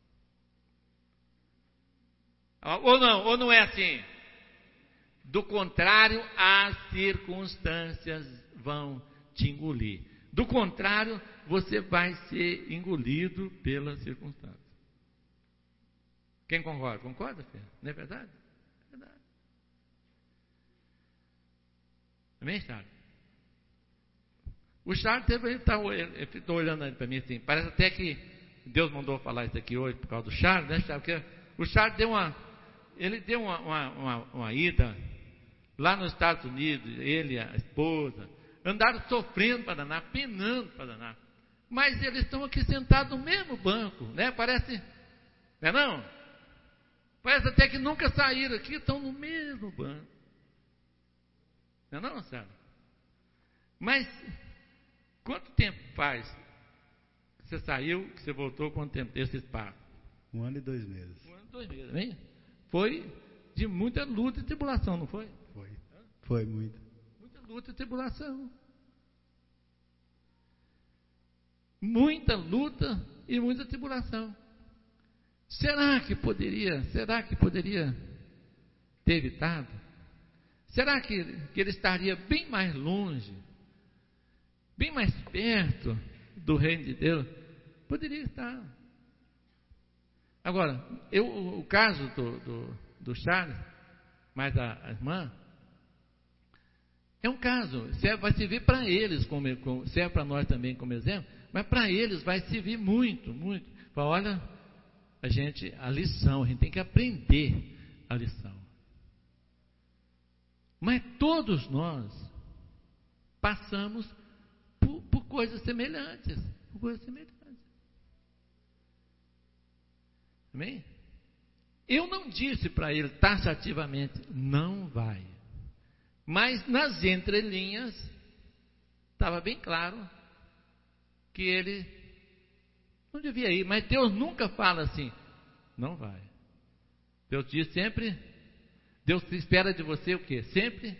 Ou não é assim? Do contrário, as circunstâncias vão te engolir. Do contrário, você vai ser engolido pelas circunstâncias. Quem concorda? Concorda, filho? Não é verdade? É verdade. Amém, Charles? O Charles está olhando para mim assim, parece até que Deus mandou falar isso aqui hoje por causa do Charles, né, Charles? Porque o Charles deu uma ida lá nos Estados Unidos, ele e a esposa, andaram sofrendo para danar, penando para danar. Mas eles estão aqui sentados no mesmo banco, né? Parece, não é não? Parece até que nunca saíram aqui, estão no mesmo banco. Não é não, sabe? Mas, quanto tempo faz que você saiu, que você voltou, quanto tempo desse espaço? 1 ano e 2 meses. 1 ano e 2 meses, hein? Foi de muita luta e tribulação, não foi? Foi muita. Muita luta e tribulação. Muita luta e muita tribulação. Será que poderia ter evitado? Será que ele estaria bem mais longe, bem mais perto do reino de Deus? Poderia estar. Agora, o caso do Charles, mais a irmã, é um caso, vai servir para eles, serve para nós também como exemplo, mas para eles vai servir muito, muito. Fala, olha, a lição, a gente tem que aprender a lição. Mas todos nós passamos por coisas semelhantes. Por coisas semelhantes. Amém? Eu não disse para ele taxativamente, não vai. Mas nas entrelinhas, estava bem claro que ele não devia ir. Mas Deus nunca fala assim, não vai. Deus diz sempre, Deus espera de você o quê? Sempre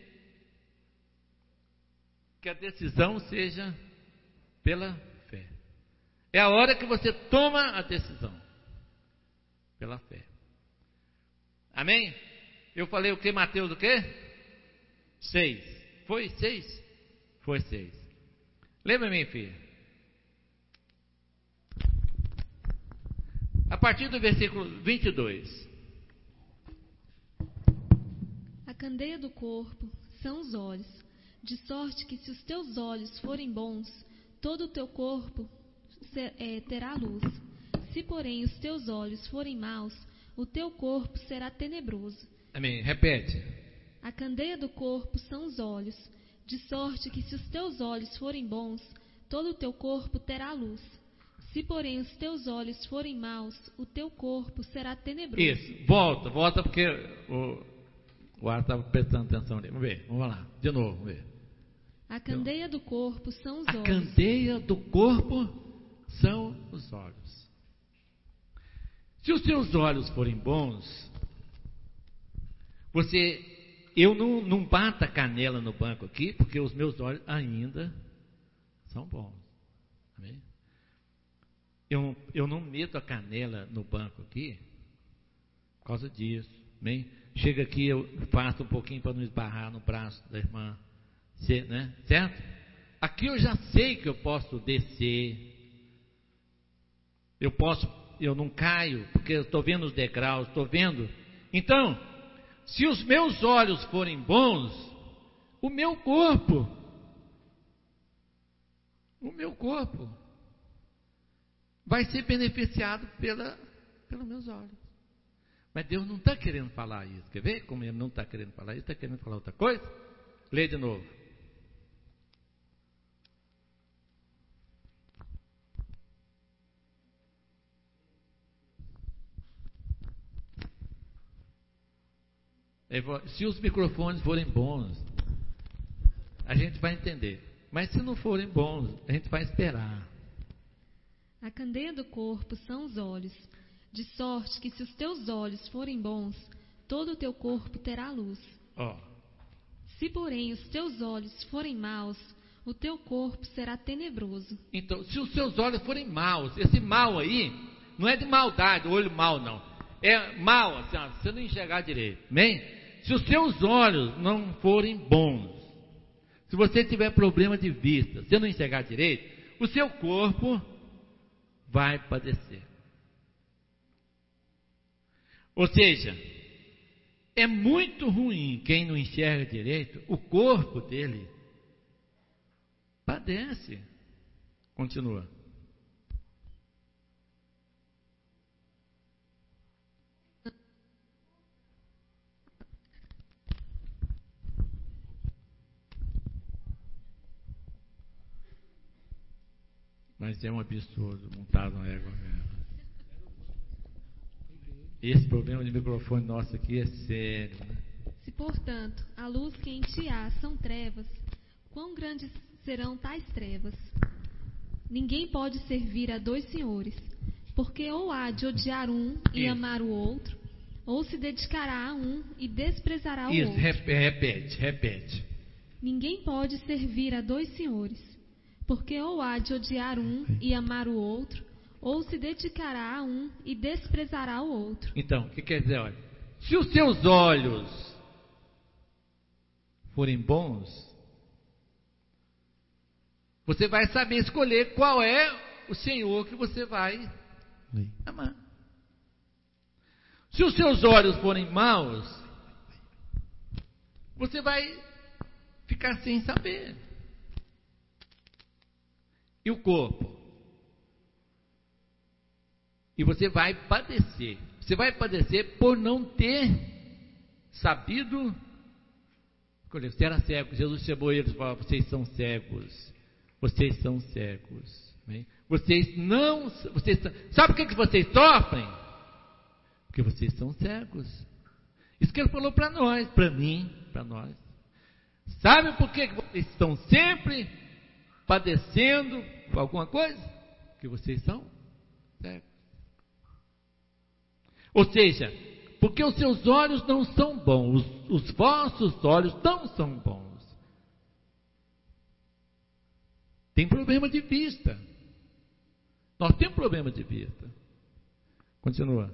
que a decisão seja pela fé. É a hora que você toma a decisão. Pela fé. Amém? Eu falei o que, Mateus, o quê? 6. Foi 6? Foi 6. Lembra, minha filha? A partir do versículo 22. A candeia do corpo são os olhos, de sorte que se os teus olhos forem bons, todo o teu corpo terá luz. Se, porém, os teus olhos forem maus, o teu corpo será tenebroso. Amém. Repete. A candeia do corpo são os olhos, de sorte que se os teus olhos forem bons, todo o teu corpo terá luz. Se, porém, os teus olhos forem maus, o teu corpo será tenebroso. Isso. Volta, porque o ar estava prestando atenção ali. Vamos ver, vamos lá. De novo, vamos ver. A candeia do corpo são os olhos. A candeia do corpo são os olhos. Se os seus olhos forem bons, eu não bato a canela no banco aqui, porque os meus olhos ainda são bons. Amém? Eu não meto a canela no banco aqui por causa disso. Amém? Chega aqui, eu faço um pouquinho para não esbarrar no braço da irmã. Né? Certo? Aqui eu já sei que eu posso descer. Eu não caio, porque eu estou vendo os degraus, estou vendo. Então, se os meus olhos forem bons, o meu corpo vai ser beneficiado pelos meus olhos. Mas Deus não está querendo falar isso. Quer ver como Ele não está querendo falar isso? Está querendo falar outra coisa? Lê de novo. Se os microfones forem bons, a gente vai entender. Mas se não forem bons, a gente vai esperar. A candeia do corpo são os olhos, de sorte que se os teus olhos forem bons, todo o teu corpo terá luz. Se, porém, os teus olhos forem maus, o teu corpo será tenebroso. Então, se os seus olhos forem maus, esse mal aí, não é de maldade, olho mau não. É mal, assim, você não enxergar direito. Amém? Se os seus olhos não forem bons, se você tiver problema de vista, se não enxergar direito, o seu corpo vai padecer. Ou seja, é muito ruim quem não enxerga direito, o corpo dele padece. Continua. Mas é um absurdo montar uma égua mesmo. Esse problema de microfone nosso aqui é sério, né? Se, portanto, a luz que em ti há são trevas, quão grandes serão tais trevas? Ninguém pode servir a dois senhores, porque ou há de odiar um e amar o outro, ou se dedicará a um e desprezará o outro. Repete. Ninguém pode servir a dois senhores, porque ou há de odiar um e amar o outro, ou se dedicará a um e desprezará o outro. Então, o que quer dizer? Olha, se os seus olhos forem bons, você vai saber escolher qual é o Senhor que você vai amar. Se os seus olhos forem maus, você vai ficar sem saber. E o corpo? E você vai padecer. Você vai padecer por não ter sabido. Você era cego. Jesus chamou eles e falou: vocês são cegos. Vocês são cegos. Vocês não. Sabe por que vocês sofrem? Porque vocês são cegos. Isso que ele falou para nós, para mim, para nós. Sabe por que vocês estão sempre padecendo por alguma coisa? Porque vocês são cegos. Ou seja, porque os seus olhos não são bons, os vossos olhos não são bons. Tem problema de vista. Nós temos problema de vista. Continua.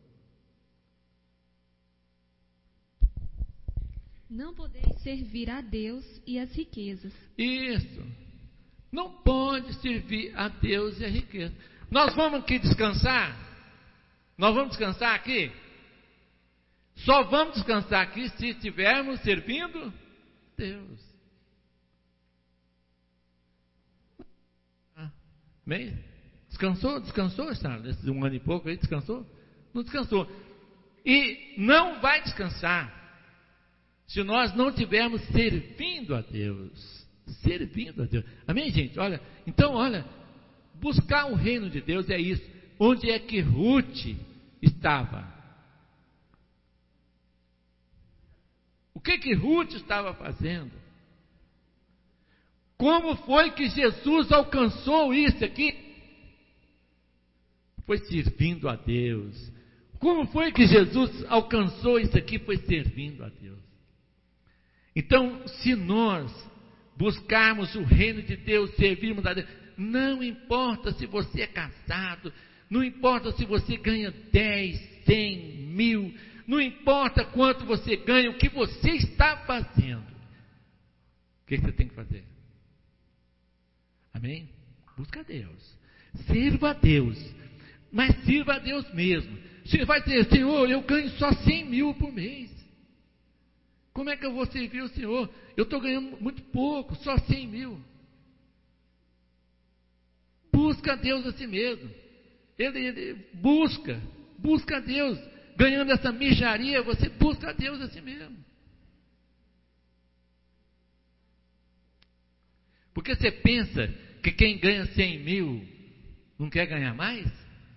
Não podeis servir a Deus e as riquezas. Isso. Não pode servir a Deus e a riqueza. Nós vamos aqui descansar? Nós vamos descansar aqui? Só vamos descansar aqui se estivermos servindo Deus. Bem, descansou, Charles? Esse 1 ano e pouco aí, descansou? Não descansou. E não vai descansar se nós não estivermos servindo a Deus. Servindo a Deus. Amém, gente? Olha, então, buscar o reino de Deus é isso. Onde é que Ruth estava? O que Ruth estava fazendo? Como foi que Jesus alcançou isso aqui? Foi servindo a Deus. Como foi que Jesus alcançou isso aqui? Foi servindo a Deus. Então, se nós buscarmos o reino de Deus, servirmos a Deus, não importa se você é casado, não importa se você ganha 10, 100, 1000, não importa quanto você ganha, o que você está fazendo. O que você tem que fazer? Amém? Busca a Deus. Sirva a Deus. Mas sirva a Deus mesmo. Você vai dizer: Senhor, eu ganho só 100 mil por mês. Como é que eu vou servir o Senhor? Eu estou ganhando muito pouco, só 100 mil. Busca a Deus a si mesmo. Ele busca a Deus. Ganhando essa mijaria, você busca a Deus a si mesmo. Porque você pensa que quem ganha 100 mil não quer ganhar mais?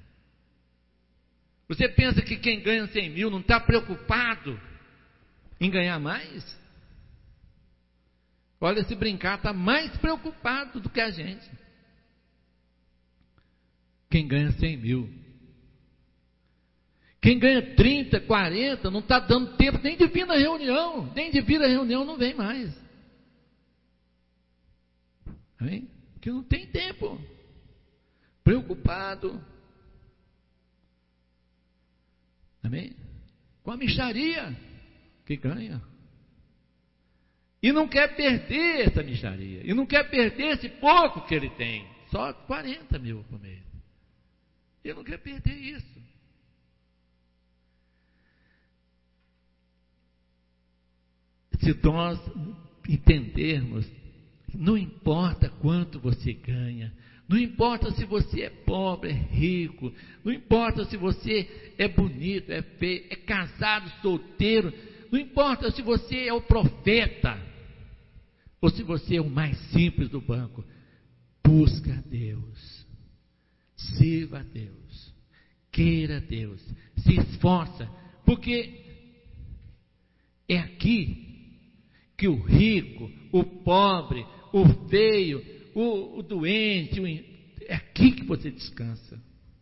Você pensa que quem ganha 100 mil não está preocupado em ganhar mais? Olha, se brincar, está mais preocupado do que a gente. Quem ganha 100 mil. Quem ganha 30, 40, não está dando tempo nem de vir na reunião. Nem de vir na reunião não vem mais. Amém? Porque não tem tempo. Preocupado. Amém? Com a mixaria que ganha. E não quer perder essa mixaria. E não quer perder esse pouco que ele tem. Só 40 mil por mês. Ele não quer perder isso. Se nós entendermos, não importa quanto você ganha, não importa se você é pobre, é rico, não importa se você é bonito, é feio, é casado, solteiro, não importa se você é o profeta, ou se você é o mais simples do banco, busca a Deus, sirva a Deus, queira a Deus, se esforça, porque é aqui que o rico, o pobre, o feio, o doente, é aqui que você descansa.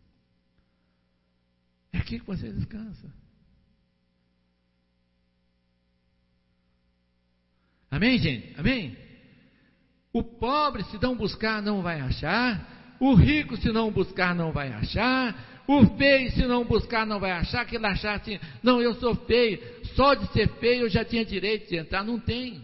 É aqui que você descansa. Amém, gente? Amém? O pobre, se não buscar, não vai achar. O rico, se não buscar, não vai achar. O feio, se não buscar, não vai achar. Que ele achar assim: não, eu sou feio, só de ser feio eu já tinha direito de entrar. Não tem.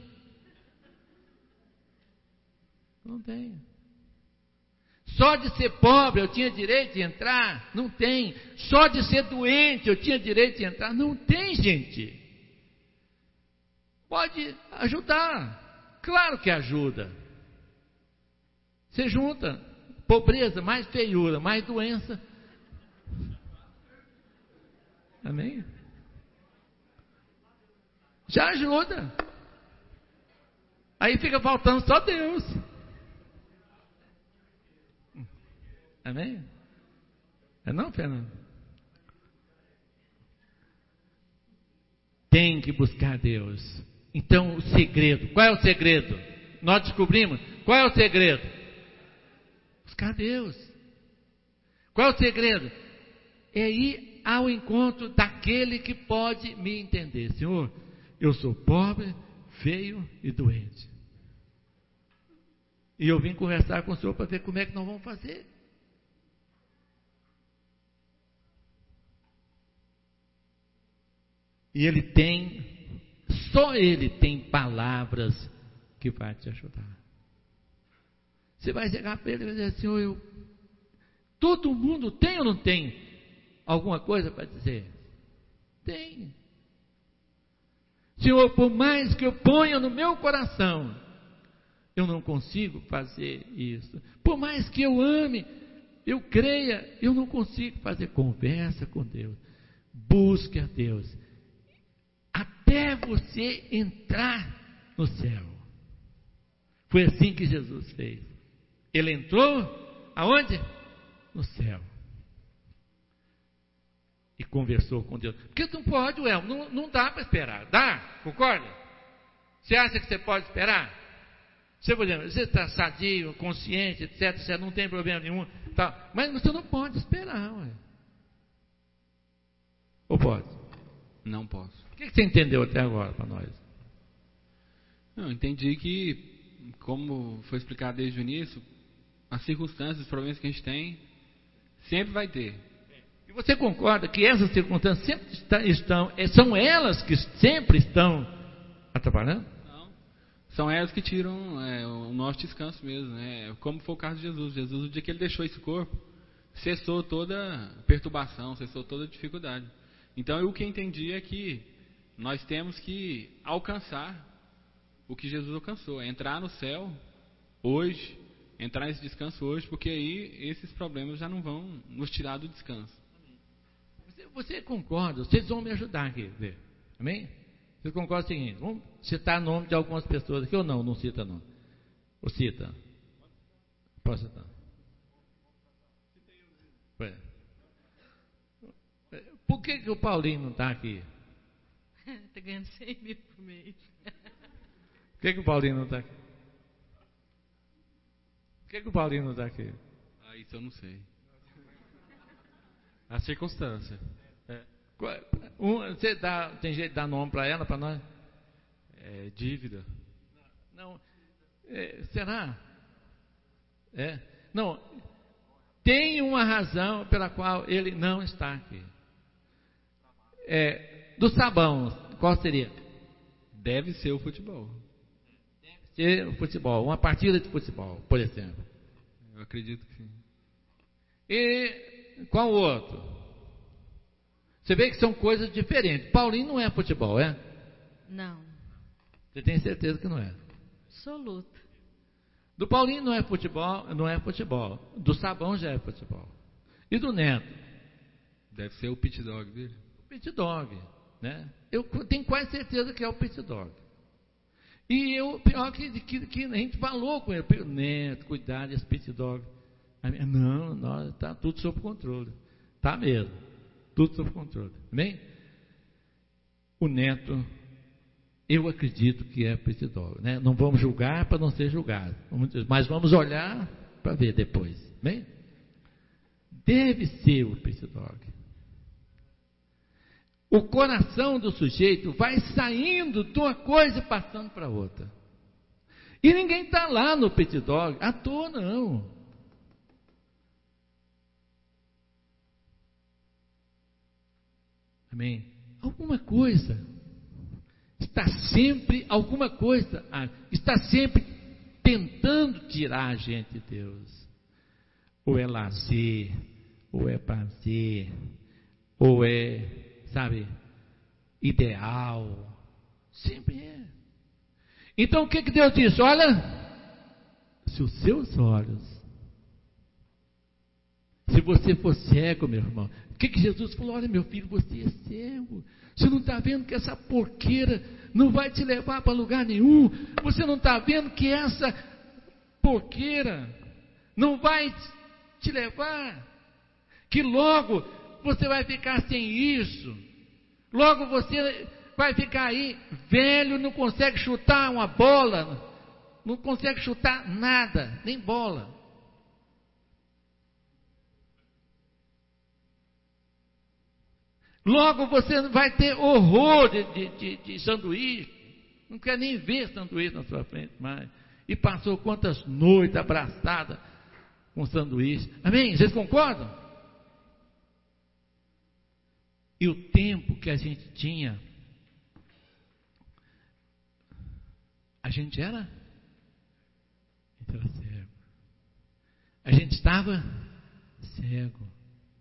Não tem. Só de ser pobre eu tinha direito de entrar? Não tem. Só de ser doente eu tinha direito de entrar? Não tem, gente. Pode ajudar. Claro que ajuda. Você junta pobreza, mais feiura, mais doença. Amém? Já ajuda. Aí fica faltando só Deus. Amém? É não, Fernando? Tem que buscar Deus. Então, o segredo. Qual é o segredo? Nós descobrimos. Qual é o segredo? Buscar Deus. Qual é o segredo? É ir ao encontro daquele que pode me entender. Senhor, eu sou pobre, feio e doente. E eu vim conversar com o Senhor para ver como é que nós vamos fazer. E Ele tem, só Ele tem palavras que vai te ajudar. Você vai chegar para Ele e vai dizer, Senhor, todo mundo tem ou não tem alguma coisa para dizer? Tem. Senhor, por mais que eu ponha no meu coração, eu não consigo fazer isso. Por mais que eu ame, eu creia, eu não consigo fazer. Conversa com Deus. Busque a Deus. Até você entrar no céu. Foi assim que Jesus fez. Ele entrou aonde? No céu. E conversou com Deus. Porque não pode, não dá para esperar. Dá? Concorda? Você acha que você pode esperar? Você, por exemplo, você está sadio, consciente, etc. Você não tem problema nenhum. Tá, mas você não pode esperar. Ou pode? Não posso. O que você entendeu até agora para nós? Eu entendi que, como foi explicado desde o início, as circunstâncias, os problemas que a gente tem, sempre vai ter. E você concorda que essas circunstâncias sempre são elas que sempre estão atrapalhando? Não. São elas que tiram o nosso descanso mesmo. Né? Como foi o caso de Jesus. Jesus, o dia que ele deixou esse corpo, cessou toda perturbação, cessou toda dificuldade. Então, o que eu entendi é que nós temos que alcançar o que Jesus alcançou. Entrar no céu hoje, entrar nesse descanso hoje, porque aí esses problemas já não vão nos tirar do descanso. Você concorda? Vocês vão me ajudar aqui, ver. Amém? Vocês concordam o seguinte, vamos citar o nome de algumas pessoas aqui ou não? Não cita não. Ou cita? Posso citar? Por que o Paulinho não está aqui? Está ganhando 100 mil por mês. Por que o Paulinho não está aqui? Por que o Paulinho não está aqui? Isso eu não sei. A circunstância. Você tem jeito de dar nome para ela, para nós? Dívida. Não. Será? Não. Tem uma razão pela qual ele não está aqui. Do sabão, qual seria? Deve ser o futebol. Deve ser o futebol, uma partida de futebol, por exemplo. Eu acredito que sim. E qual outro? Você vê que são coisas diferentes. Paulinho não é futebol, é? Não. Você tem certeza que não é? Absoluta. Do Paulinho não é futebol, não é futebol. Do sabão já é futebol. E do Neto? Deve ser o pit dog dele. O pit dog, né? Eu tenho quase certeza que é o pit dog. E pior que a gente falou com ele, Neto, cuidado desse pit dog. Não, está tudo sob controle. Está mesmo. Tudo sob controle. Amém? O Neto, eu acredito que é pit dog, né? Não vamos julgar para não ser julgado. Mas vamos olhar para ver depois. Amém? Deve ser o pit dog. O coração do sujeito vai saindo de uma coisa e passando para outra. E ninguém está lá no pit dog à toa, não. Amém? Alguma coisa está sempre tentando tirar a gente de Deus. Ou é lazer, ou é prazer, ou é, ideal. Sempre é. Então o que Deus disse? Olha, se os seus olhos, se você for cego, meu irmão, o que Jesus falou? Olha, meu filho, você é cego. Você não está vendo que essa porqueira não vai te levar para lugar nenhum? Você não está vendo que essa porqueira não vai te levar? Que logo você vai ficar sem isso. Logo você vai ficar aí velho, não consegue chutar uma bola, não consegue chutar nada, nem bola. Logo você vai ter horror de sanduíche, não quer nem ver sanduíche na sua frente mais. E passou quantas noites abraçadas com sanduíche. Amém? Vocês concordam? E o tempo que a gente tinha, a gente era cego. A gente estava cego.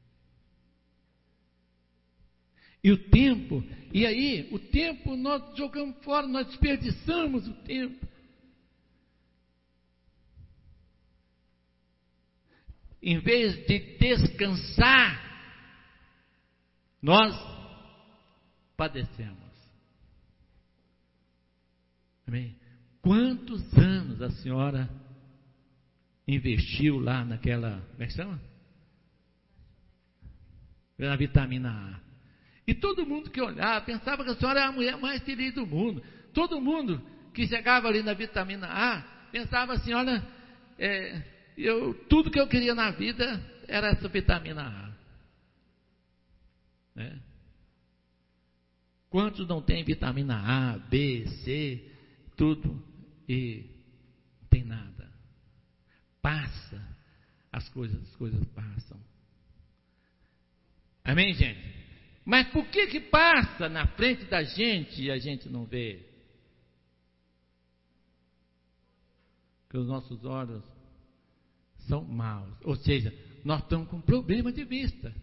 E o tempo, e aí, o tempo nós jogamos fora, nós desperdiçamos o tempo. Em vez de descansar, nós padecemos. Amém? Quantos anos a senhora investiu lá naquela, como é que chama? Na vitamina A. E todo mundo que olhava, pensava que a senhora era a mulher mais feliz do mundo. Todo mundo que chegava ali na vitamina A, pensava assim, olha, tudo que eu queria na vida era essa vitamina A. Né? Quantos não tem vitamina A, B, C, tudo, e não tem nada? Passa, as coisas passam. Amém, gente? Mas por que passa na frente da gente e a gente não vê? Porque os nossos olhos são maus. Ou seja, nós estamos com problema de vista.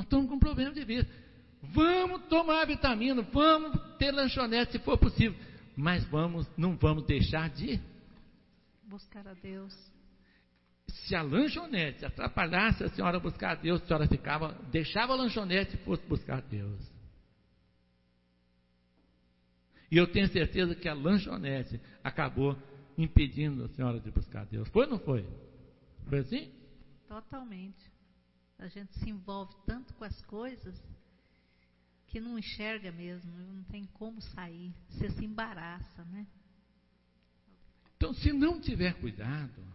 Vamos tomar vitamina, vamos ter lanchonete se for possível. Mas não vamos deixar de buscar a Deus. Se a lanchonete atrapalhasse a senhora buscar a Deus, a senhora deixava a lanchonete e fosse buscar a Deus. E eu tenho certeza que a lanchonete acabou impedindo a senhora de buscar a Deus. Foi ou não foi? Foi assim? Totalmente. A gente se envolve tanto com as coisas que não enxerga mesmo, não tem como sair. Você se embaraça, né? Então, se não tiver cuidado,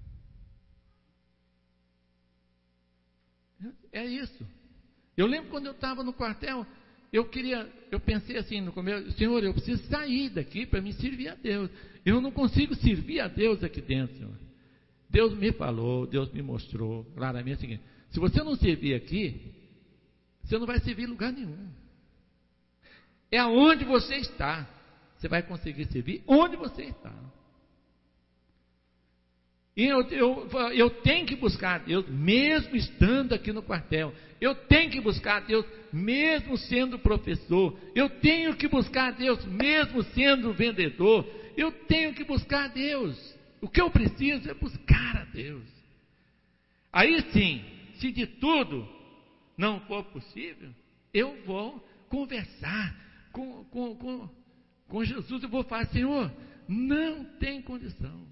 é isso. Eu lembro quando eu estava no quartel, eu pensei assim no começo, Senhor, eu preciso sair daqui para me servir a Deus. Eu não consigo servir a Deus aqui dentro, Senhor. Deus me falou, Deus me mostrou claramente o seguinte: se você não servir aqui, você não vai servir em lugar nenhum. É aonde você está. Você vai conseguir servir onde você está. E eu tenho que buscar a Deus, mesmo estando aqui no quartel. Eu tenho que buscar a Deus, mesmo sendo professor. Eu tenho que buscar a Deus, mesmo sendo vendedor. Eu tenho que buscar a Deus. O que eu preciso é buscar a Deus. Aí sim, se de tudo não for possível, eu vou conversar com Jesus. Eu vou falar: Senhor, não tem condição.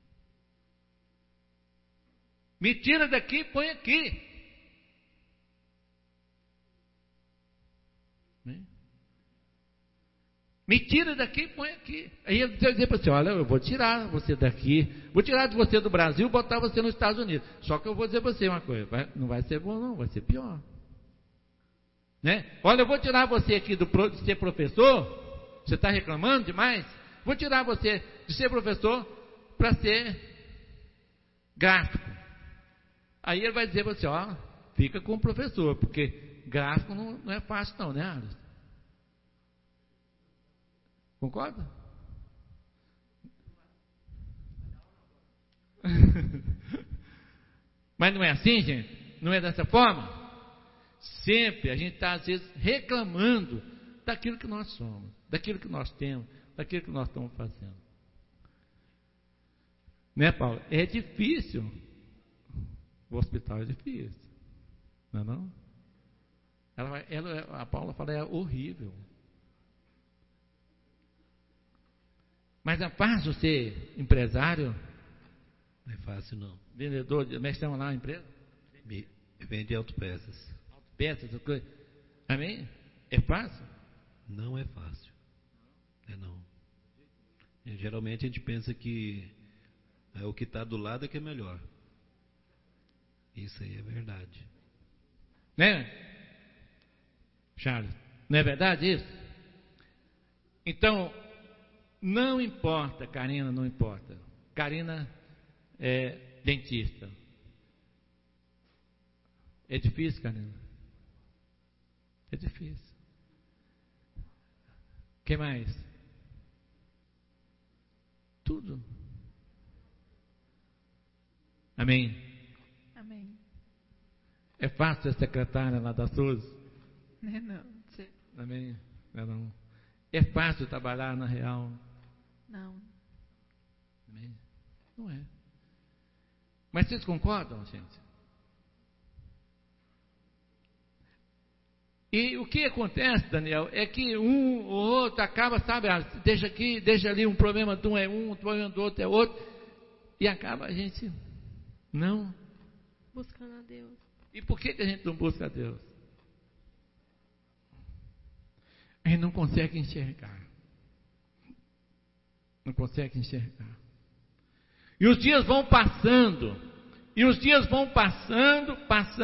Me tira daqui e põe aqui. Me tira daqui e põe aqui. Aí ele vai dizer para você: olha, eu vou tirar você daqui, vou tirar de você do Brasil e botar você nos Estados Unidos. Só que eu vou dizer para você uma coisa: não vai ser bom não, vai ser pior. Né? Olha, eu vou tirar você aqui de ser professor. Você está reclamando demais? Vou tirar você de ser professor para ser gráfico. Aí ele vai dizer para você: ó, fica com o professor, porque gráfico não é fácil não, né, Arles? Concorda? Mas não é assim, gente? Não é dessa forma? Sempre a gente está às vezes reclamando daquilo que nós somos, daquilo que nós temos, daquilo que nós estamos fazendo. Né, Paulo? É difícil. O hospital é difícil, não é não? A Paula fala, é horrível. Mas é fácil ser empresário? Não é fácil, não. Vendedor, mestrão lá na empresa? Vende autopeças. Autopeças, coisa. Amém? É fácil? Não é fácil. Não. Geralmente a gente pensa que o que está do lado é que é melhor. Isso aí é verdade. Né? Charles, não é verdade isso? Então, não importa, Karina, não importa. Karina é dentista. É difícil, Karina? É difícil. O que mais? Tudo. Amém? Amém. É fácil ser secretária lá da SUS? Não. Amém? Não. É fácil trabalhar na Real? Não. Amém? Não é. Mas vocês concordam, gente? E o que acontece, Daniel, é que um ou outro acaba, sabe, deixa aqui, deixa ali, um problema de um é um, o problema do outro é outro, e acaba a gente não buscando a Deus. E por que a gente não busca a Deus? A gente não consegue enxergar. Não consegue enxergar. E os dias vão passando. E os dias vão passando.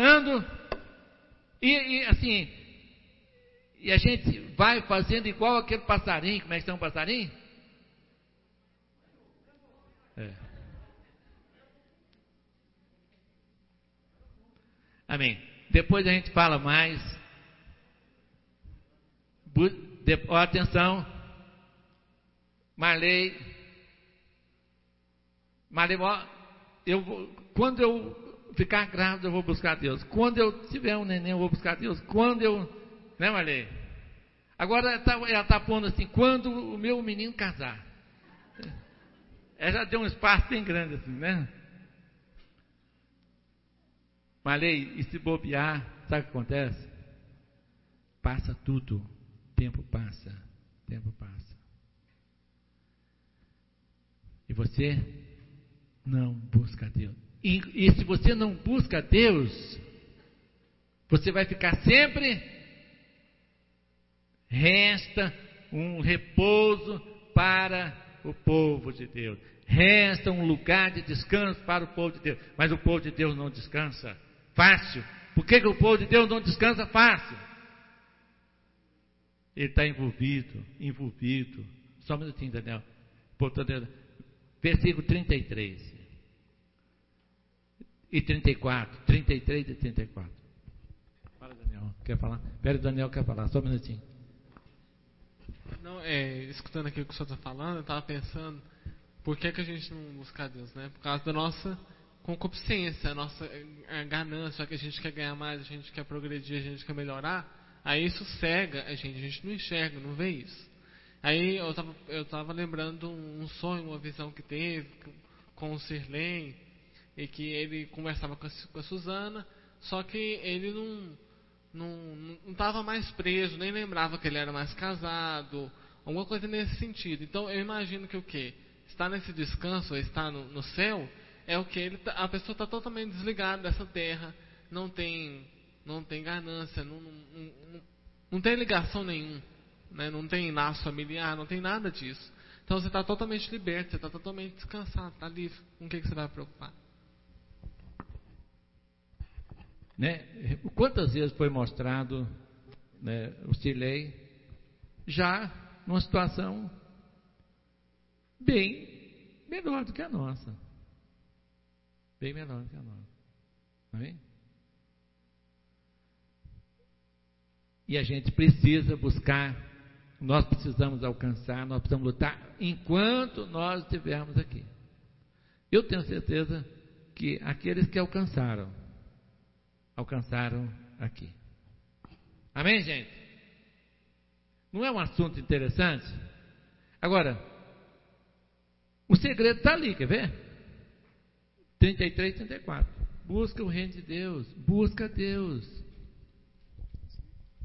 E assim, e a gente vai fazendo igual aquele passarinho. Como é que é um passarinho? Amém. Depois a gente fala mais. Atenção. Marley, quando eu ficar grávida, eu vou buscar Deus. Quando eu tiver um neném, eu vou buscar Deus. Né, Marley? Agora ela está pondo assim, quando o meu menino casar. Ela já deu um espaço bem grande assim, né? Marley, e se bobear, sabe o que acontece? Passa tudo. Tempo passa. E você não busca Deus. E se você não busca Deus, você vai ficar sempre. Resta um repouso para o povo de Deus. Resta um lugar de descanso para o povo de Deus. Mas o povo de Deus não descansa fácil. Por que o povo de Deus não descansa fácil? Ele está envolvido. Só um minutinho, Daniel. Versículo 33 e 34. 33 e 34. Fala, Daniel. Quer falar? Pera, Daniel quer falar. Só um minutinho. Não, escutando aqui o que o senhor está falando, eu estava pensando, por que a gente não busca a Deus, né? Por causa da nossa concupiscência, a nossa ganância, que a gente quer ganhar mais, a gente quer progredir, a gente quer melhorar. Aí isso cega a gente não enxerga, não vê isso. Aí eu estava lembrando um sonho, uma visão que teve com o Sirlene, e que ele conversava com a Suzana, só que ele não estava mais preso, nem lembrava que ele era mais casado, alguma coisa nesse sentido. Então eu imagino que o quê? Estar nesse descanso, estar no céu, é o que a pessoa está totalmente desligada dessa terra, não tem ganância, não tem ligação nenhuma, né? Não tem laço familiar, não tem nada disso. Então você está totalmente liberto, você está totalmente descansado, está livre. Com o que você vai preocupar? Né? Quantas vezes foi mostrado, né, o Sirlene já numa situação bem melhor do que a nossa. Bem melhor do que a nossa. Amém? E a gente precisa buscar, nós precisamos alcançar, nós precisamos lutar enquanto nós estivermos aqui. Eu tenho certeza que aqueles que alcançaram aqui. Amém, gente? Não é um assunto interessante? Agora, o segredo está ali, quer ver? 33, 34. Busca o reino de Deus. Busca Deus.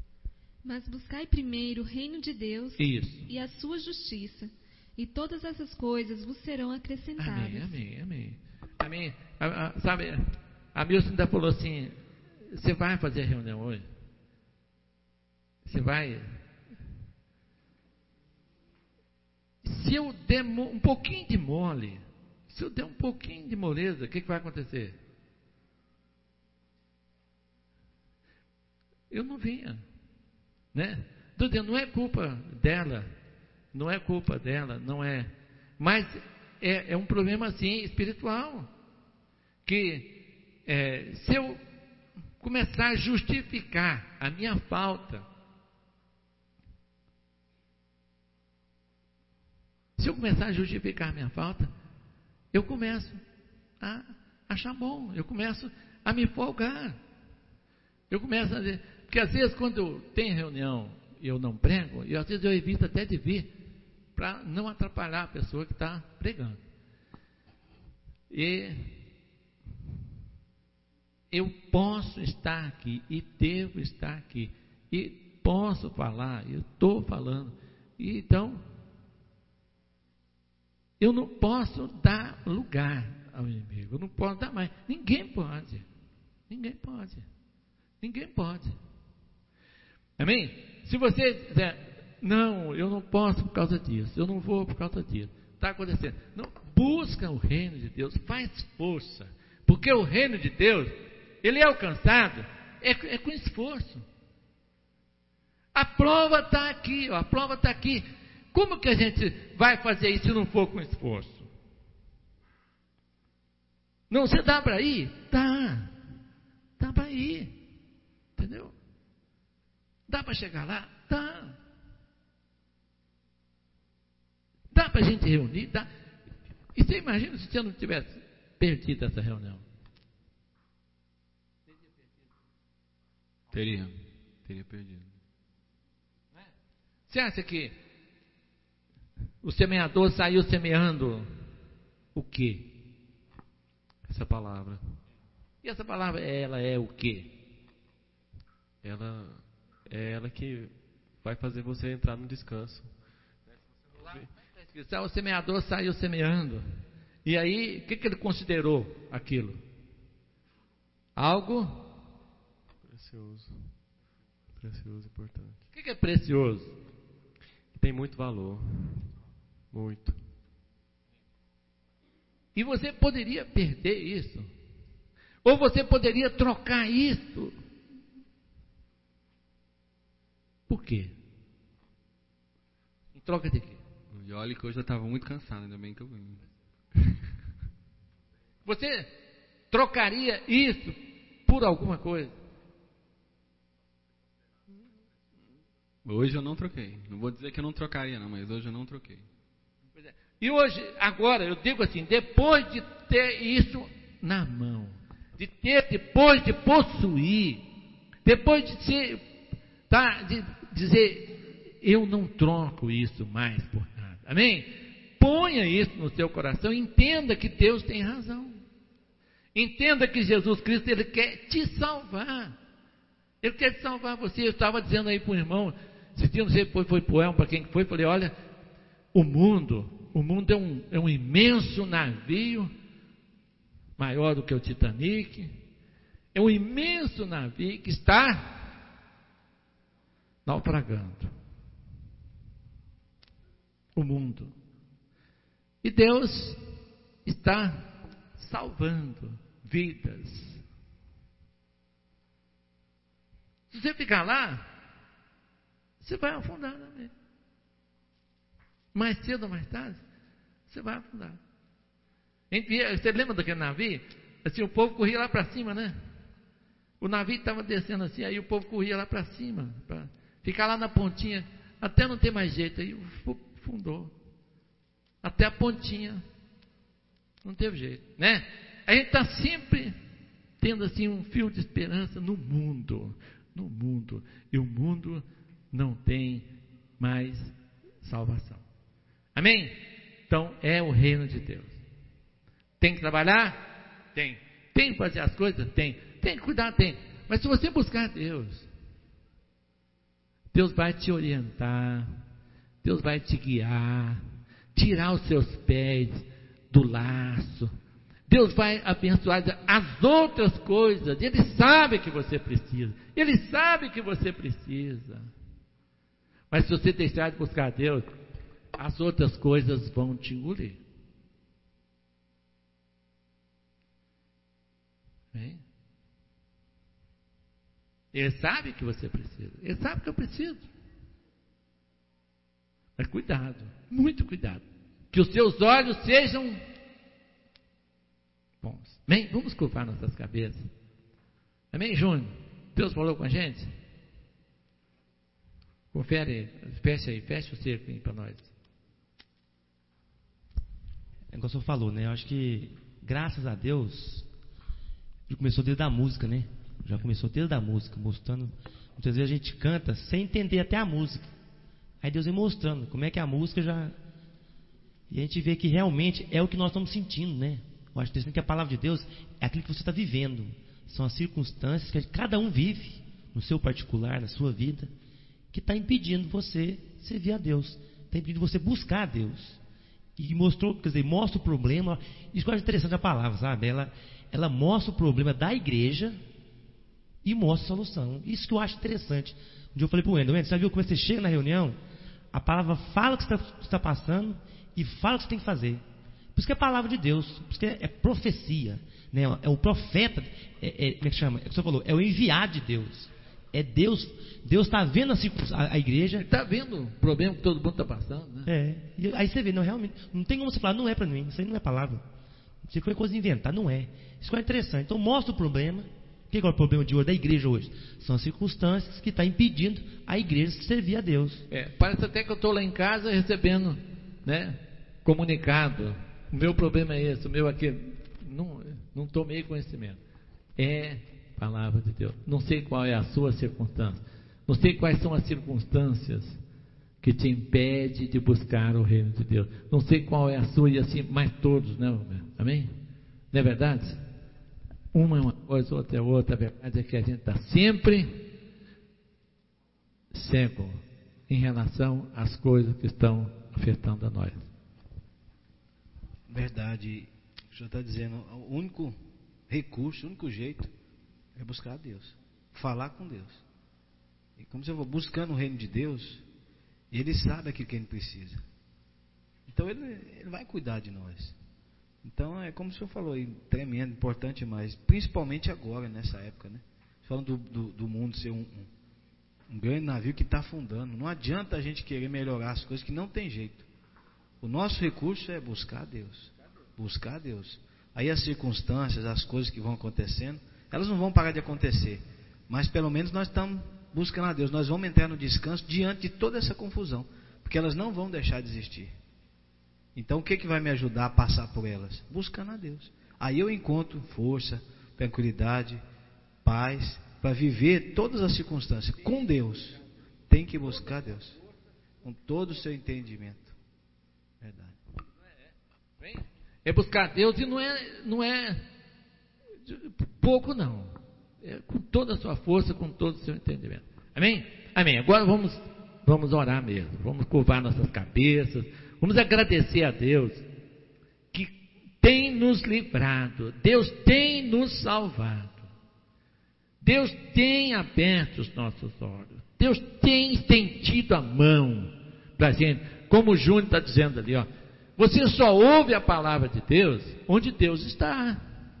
Mas buscai primeiro o reino de Deus Isso. e a sua justiça, e todas essas coisas vos serão acrescentadas. Amém. Sabe, a Milson ainda falou assim: você vai fazer a reunião hoje? Você vai? Se eu der um pouquinho de mole, se eu der um pouquinho de moleza, o que vai acontecer? Eu não vinha, né? Estou dizendo, não é culpa dela, não é, mas é um problema assim espiritual, que se eu começar a justificar a minha falta, eu começo a achar bom, eu começo a me folgar, eu começo a dizer, porque às vezes quando tem reunião e eu não prego, e às vezes eu evito até de vir, para não atrapalhar a pessoa que está pregando. E eu posso estar aqui, e devo estar aqui, e posso falar, eu estou falando, e então eu não posso dar lugar ao inimigo, eu não posso dar mais, ninguém pode. Amém? Se você dizer, não, eu não posso por causa disso, eu não vou por causa disso, está acontecendo, não, busca o reino de Deus, faz força, porque o reino de Deus, ele é alcançado, é com esforço. A prova está aqui, a prova está aqui. Como que a gente vai fazer isso se não for com esforço? Não, você dá para ir? Dá para ir, entendeu? Dá para chegar lá? Dá para a gente reunir? Dá. E você imagina se você não tivesse perdido essa reunião? Teria perdido. Você acha que o semeador saiu semeando o quê? Essa palavra. E essa palavra, ela é o quê? Ela é ela que vai fazer você entrar no descanso. O semeador saiu semeando. E aí, o que ele considerou aquilo? Algo precioso, importante. O que é precioso? Tem muito valor. Muito. E você poderia perder isso. Ou você poderia trocar isso. Por quê? Em troca de quê? E olha que hoje eu estava muito cansado, ainda bem que eu vim. Você trocaria isso por alguma coisa? Hoje eu não troquei. Não vou dizer que eu não trocaria não, mas hoje eu não troquei. E hoje, agora, eu digo assim, depois de ter isso na mão, depois de possuir, depois de dizer, eu não troco isso mais por nada. Amém? Ponha isso no seu coração, entenda que Deus tem razão. Entenda que Jesus Cristo, Ele quer te salvar. Ele quer te salvar você. Eu estava dizendo aí para o irmão, esse dia não sei, foi para o Elmo, para quem foi, falei, olha, o mundo é um imenso navio, maior do que o Titanic, é um imenso navio que está naufragando. O mundo. E Deus está salvando vidas. Se você ficar lá, você vai afundar também. Mais cedo ou mais tarde, você vai afundar. Você lembra daquele navio? Assim, o povo corria lá para cima, né? O navio estava descendo assim, aí o povo corria lá para cima, para ficar lá na pontinha, até não ter mais jeito, aí fundou. Até a pontinha, não teve jeito, né? A gente está sempre tendo assim um fio de esperança no mundo, e o mundo não tem mais salvação. Amém? Então é o reino de Deus. Tem que trabalhar? Tem. Tem que fazer as coisas? Tem. Tem que cuidar? Tem. Mas se você buscar Deus, Deus vai te orientar, Deus vai te guiar, tirar os seus pés do laço. Deus vai abençoar as outras coisas. Ele sabe que você precisa. Ele sabe que você precisa. Mas se você deixar de buscar a Deus, as outras coisas vão te engolir. Bem? Ele sabe que você precisa. Ele sabe que eu preciso. Mas cuidado, muito cuidado. Que os seus olhos sejam bons. Amém? Vamos curvar nossas cabeças. Amém, Júnior? Deus falou com a gente? Confere, fecha aí, fecha o cerco aí para nós. É igual o senhor falou, né? Eu acho que, graças a Deus, já começou desde a música, né? Já começou desde a música, mostrando. Muitas vezes a gente canta sem entender até a música. Aí Deus vem mostrando como é que a música já... E a gente vê que realmente é o que nós estamos sentindo, né? Eu acho que a palavra de Deus é aquilo que você está vivendo. São as circunstâncias que cada um vive, no seu particular, na sua vida, que está impedindo você servir a Deus. Está impedindo você buscar a Deus. E mostrou, quer dizer, mostra o problema. Isso que eu acho interessante a palavra, sabe? Ela mostra o problema da igreja e mostra a solução. Isso que eu acho interessante. Um dia eu falei para o Wendel, você já viu como você chega na reunião? A palavra fala o que você está passando e fala o que você tem que fazer. Por isso que é a palavra de Deus, por isso que é profecia, né? É o profeta, como é que chama? É o que você falou, é o enviado de Deus. É Deus está vendo a igreja. Ele está vendo o problema que todo mundo está passando, né? E aí você vê, não, realmente, não tem como você falar, não é para mim, isso aí não é palavra. Se foi coisa inventar, não é. Isso é interessante. Então mostra o problema. O que é o problema de hoje, da igreja hoje? São as circunstâncias que estão impedindo a igreja de servir a Deus. Parece até que eu estou lá em casa recebendo, né, comunicado. O meu problema é esse, o meu aqui. Não tomei conhecimento. É palavra de Deus. Não sei qual é a sua circunstância. Não sei quais são as circunstâncias que te impede de buscar o reino de Deus. Não sei qual é a sua e assim, mas todos, né? Amém? Não é verdade? Uma é uma coisa, outra é outra. A verdade é que a gente está sempre cego em relação às coisas que estão afetando a nós. Verdade. O senhor está dizendo, o único recurso, o único jeito é buscar a Deus. Falar com Deus. E como se eu vou buscando o reino de Deus, Ele sabe aquilo que a gente precisa. Então Ele vai cuidar de nós. Então é como o senhor falou, tremendo, importante demais. Principalmente agora, nessa época, né? Falando do mundo ser um grande navio que está afundando. Não adianta a gente querer melhorar as coisas que não tem jeito. O nosso recurso é buscar a Deus. Buscar a Deus. Aí as circunstâncias, as coisas que vão acontecendo, elas não vão parar de acontecer. Mas pelo menos nós estamos buscando a Deus. Nós vamos entrar no descanso diante de toda essa confusão. Porque elas não vão deixar de existir. Então o que vai me ajudar a passar por elas? Buscando a Deus. Aí eu encontro força, tranquilidade, paz, para viver todas as circunstâncias com Deus. Tem que buscar Deus. Com todo o seu entendimento. Verdade. É buscar Deus e não é pouco não. É com toda a sua força, com todo o seu entendimento. Amém? Amém. Agora vamos orar mesmo. Vamos curvar nossas cabeças. Vamos agradecer a Deus que tem nos livrado. Deus tem nos salvado. Deus tem aberto os nossos olhos. Deus tem estendido a mão para a gente. Como o Júnior está dizendo ali, ó. Você só ouve a palavra de Deus onde Deus está.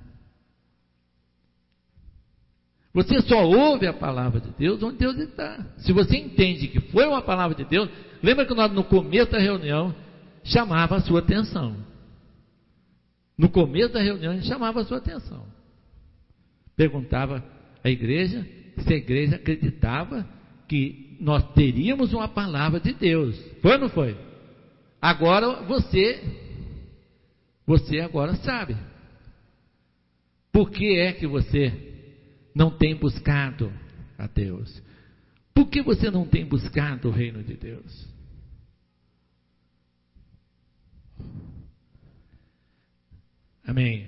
Você só ouve a palavra de Deus onde Deus está. Se você entende que foi uma palavra de Deus, lembra que nós no começo da reunião chamava a sua atenção. No começo da reunião chamava a sua atenção. Perguntava à igreja se a igreja acreditava que nós teríamos uma palavra de Deus. Foi ou não foi? Agora você agora sabe. Por que é que você não tem buscado a Deus? Por que você não tem buscado o reino de Deus? Amém.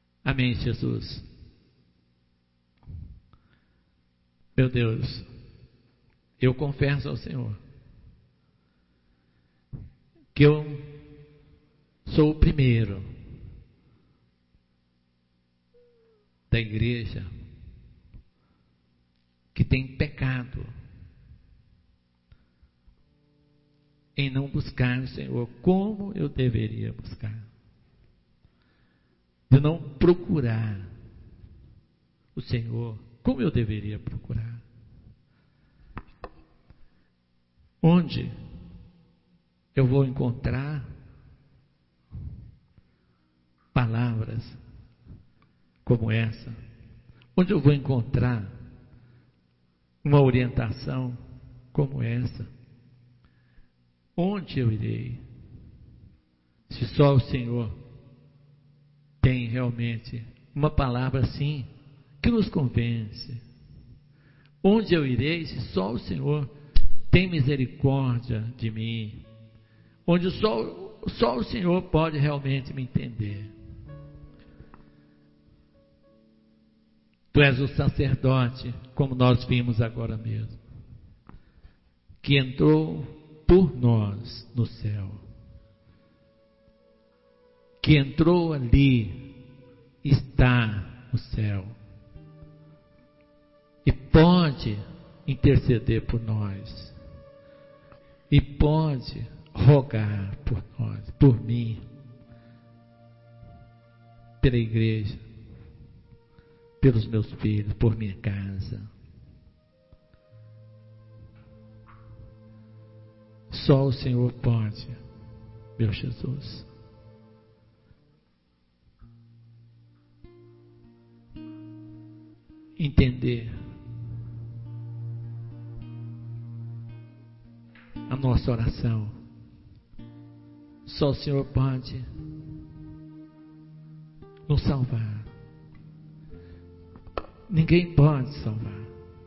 Amém, Jesus. Meu Deus, eu confesso ao Senhor que eu sou o primeiro da igreja que tem pecado em não buscar o Senhor como eu deveria buscar, de não procurar o Senhor como eu deveria procurar. Onde eu vou encontrar palavras como essa? Onde eu vou encontrar uma orientação como essa? Onde eu irei? Se só o Senhor tem realmente uma palavra assim que nos convence. Onde eu irei se só o Senhor tem misericórdia de mim? Onde só o Senhor pode realmente me entender. Tu és o sacerdote, como nós vimos agora mesmo, que entrou por nós no céu, que entrou ali, está no céu, e pode interceder por nós, e pode rogar por nós, por mim, pela igreja, pelos meus filhos, por minha casa. Só o Senhor pode, meu Jesus. Entender a nossa oração. Só o Senhor pode nos salvar. Ninguém pode salvar.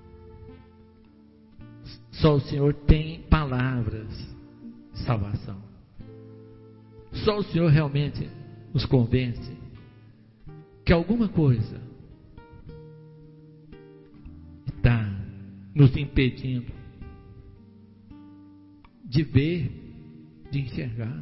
Só o Senhor tem palavras de salvação. Só o Senhor realmente nos convence que alguma coisa está nos impedindo de ver, de enxergar.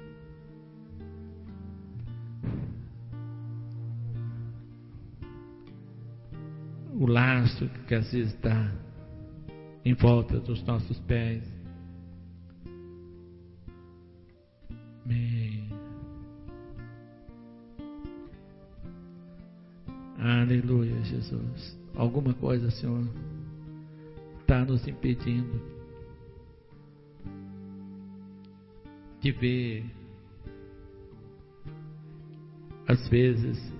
O laço que às vezes está em volta dos nossos pés. Amém. Aleluia, Jesus. Alguma coisa, Senhor, está nos impedindo de ver, às vezes,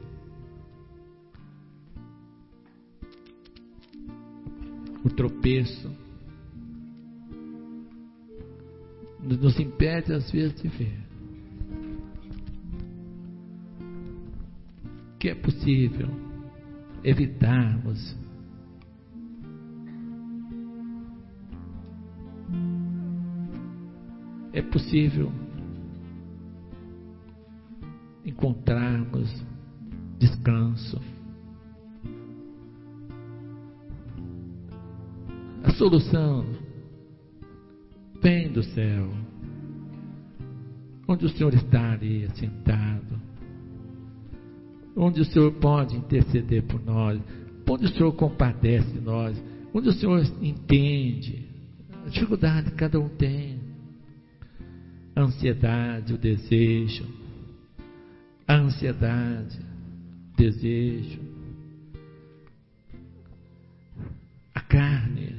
o tropeço nos impede às vezes de ver que é possível evitarmos é possível encontrarmos descanso. A solução vem do céu, onde o Senhor está ali assentado, onde o Senhor pode interceder por nós, onde o Senhor compadece de nós, onde o Senhor entende a dificuldade que cada um tem, a ansiedade, o desejo, a carne,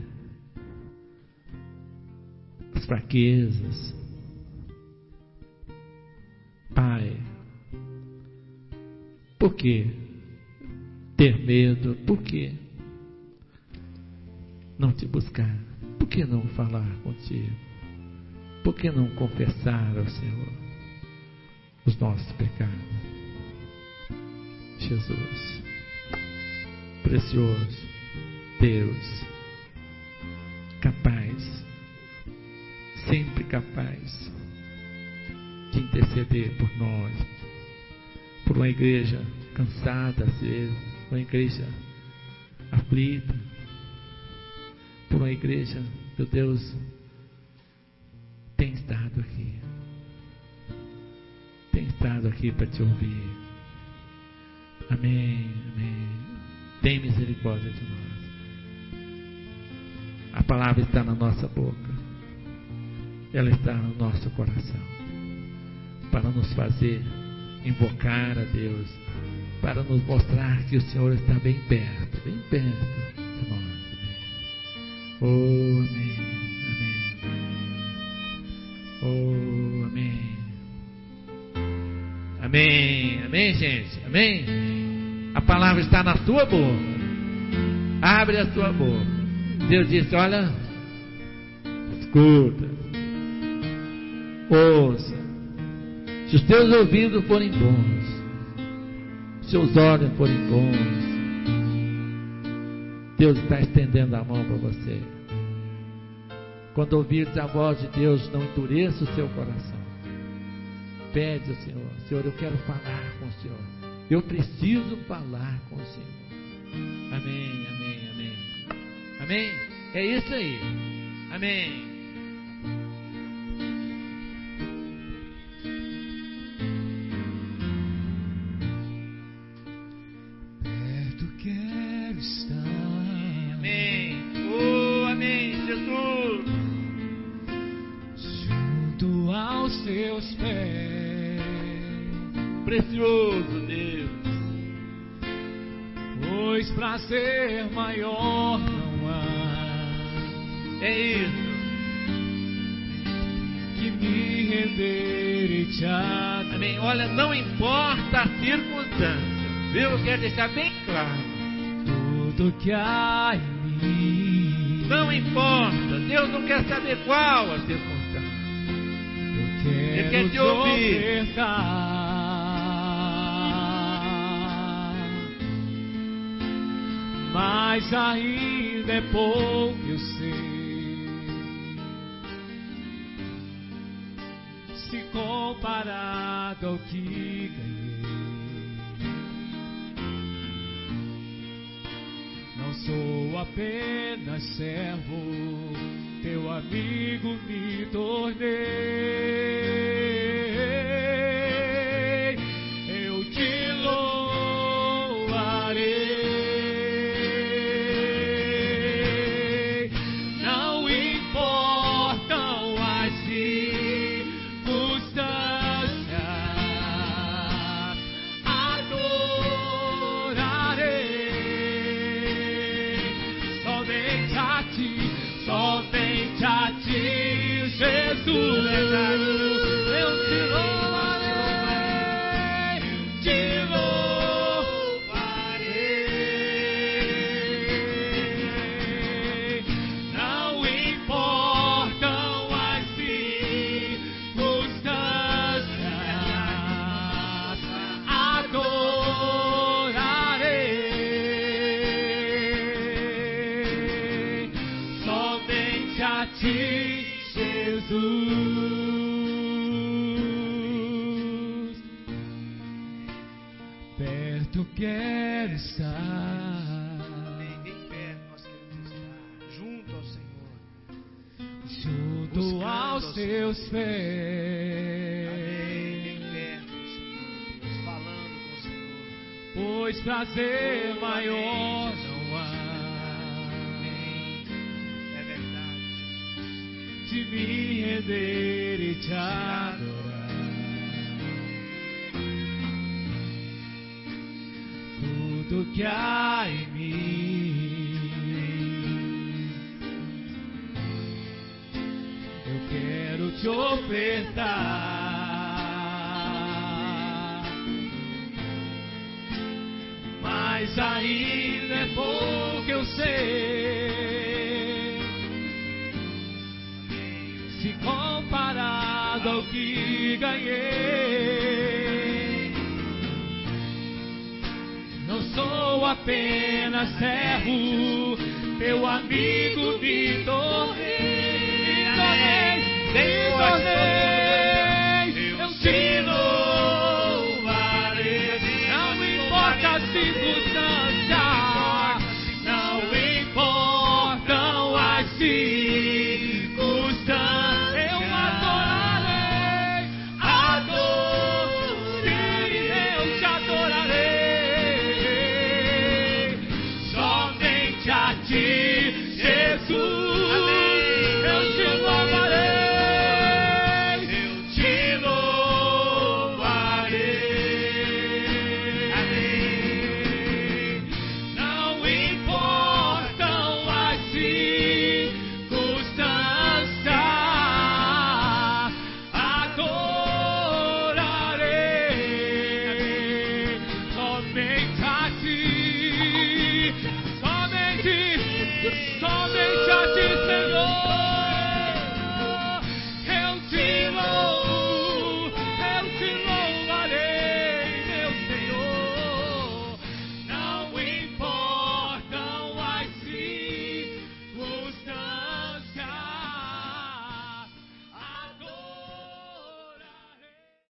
as fraquezas. Pai, por que ter medo? Por que não te buscar? Por que não falar contigo? Por que não confessar ao Senhor os nossos pecados? Jesus, precioso Deus, capaz, sempre capaz de interceder por nós, por uma igreja cansada às vezes, uma igreja aflita, por uma igreja meu Deus, tem estado aqui. Tem estado aqui para te ouvir. Amém, amém. Tem misericórdia de nós. A palavra está na nossa boca. Ela está no nosso coração. Para nos fazer invocar a Deus. Para nos mostrar que o Senhor está bem perto de nós. Oh, amém, amém, amém. Oh, amém. Amém, amém, gente, amém. A palavra está na tua boca. Abre a tua boca. Deus disse, olha, escuta, ouça. Se os teus ouvidos forem bons, seus olhos forem bons, Deus está estendendo a mão para você. Quando ouvires a voz de Deus, não endureça o seu coração. Pede ao Senhor, Senhor, eu quero falar com o Senhor. Eu preciso falar com o Senhor. Amém, amém, amém. Amém? É isso aí. Amém. Teus pés, precioso Deus, pois prazer maior não há. É isso. Que me render e te adorar. Amém. Olha, não importa a circunstância, viu? Eu quero deixar bem claro. Tudo que há em mim. Não importa. Deus não quer saber qual a circunstância. Ele quer te ouvir. Mas ainda é pouco, eu sei. Se comparado ao que ganhei, não sou apenas servo, teu amigo me tornei. Eu te louvarei. Não importam as circunstâncias, adorarei somente a ti. Somente a ti, Jesus, eu te louvarei, te louvarei. Não importam as circunstâncias, adorarei somente a ti, Jesus. Perto quero estar. Bem perto nós queremos estar. Junto ao Senhor. Junto aos teus pés. Amém. Bem perto, Senhor. Falando com o Senhor. Pois prazer maior não há. De me render e te adorar. Tudo que há em mim, eu quero te ofertar. Mas ainda é pouco, eu sei. Se comparado ao que ganhei, não sou apenas servo, teu amigo me tornei.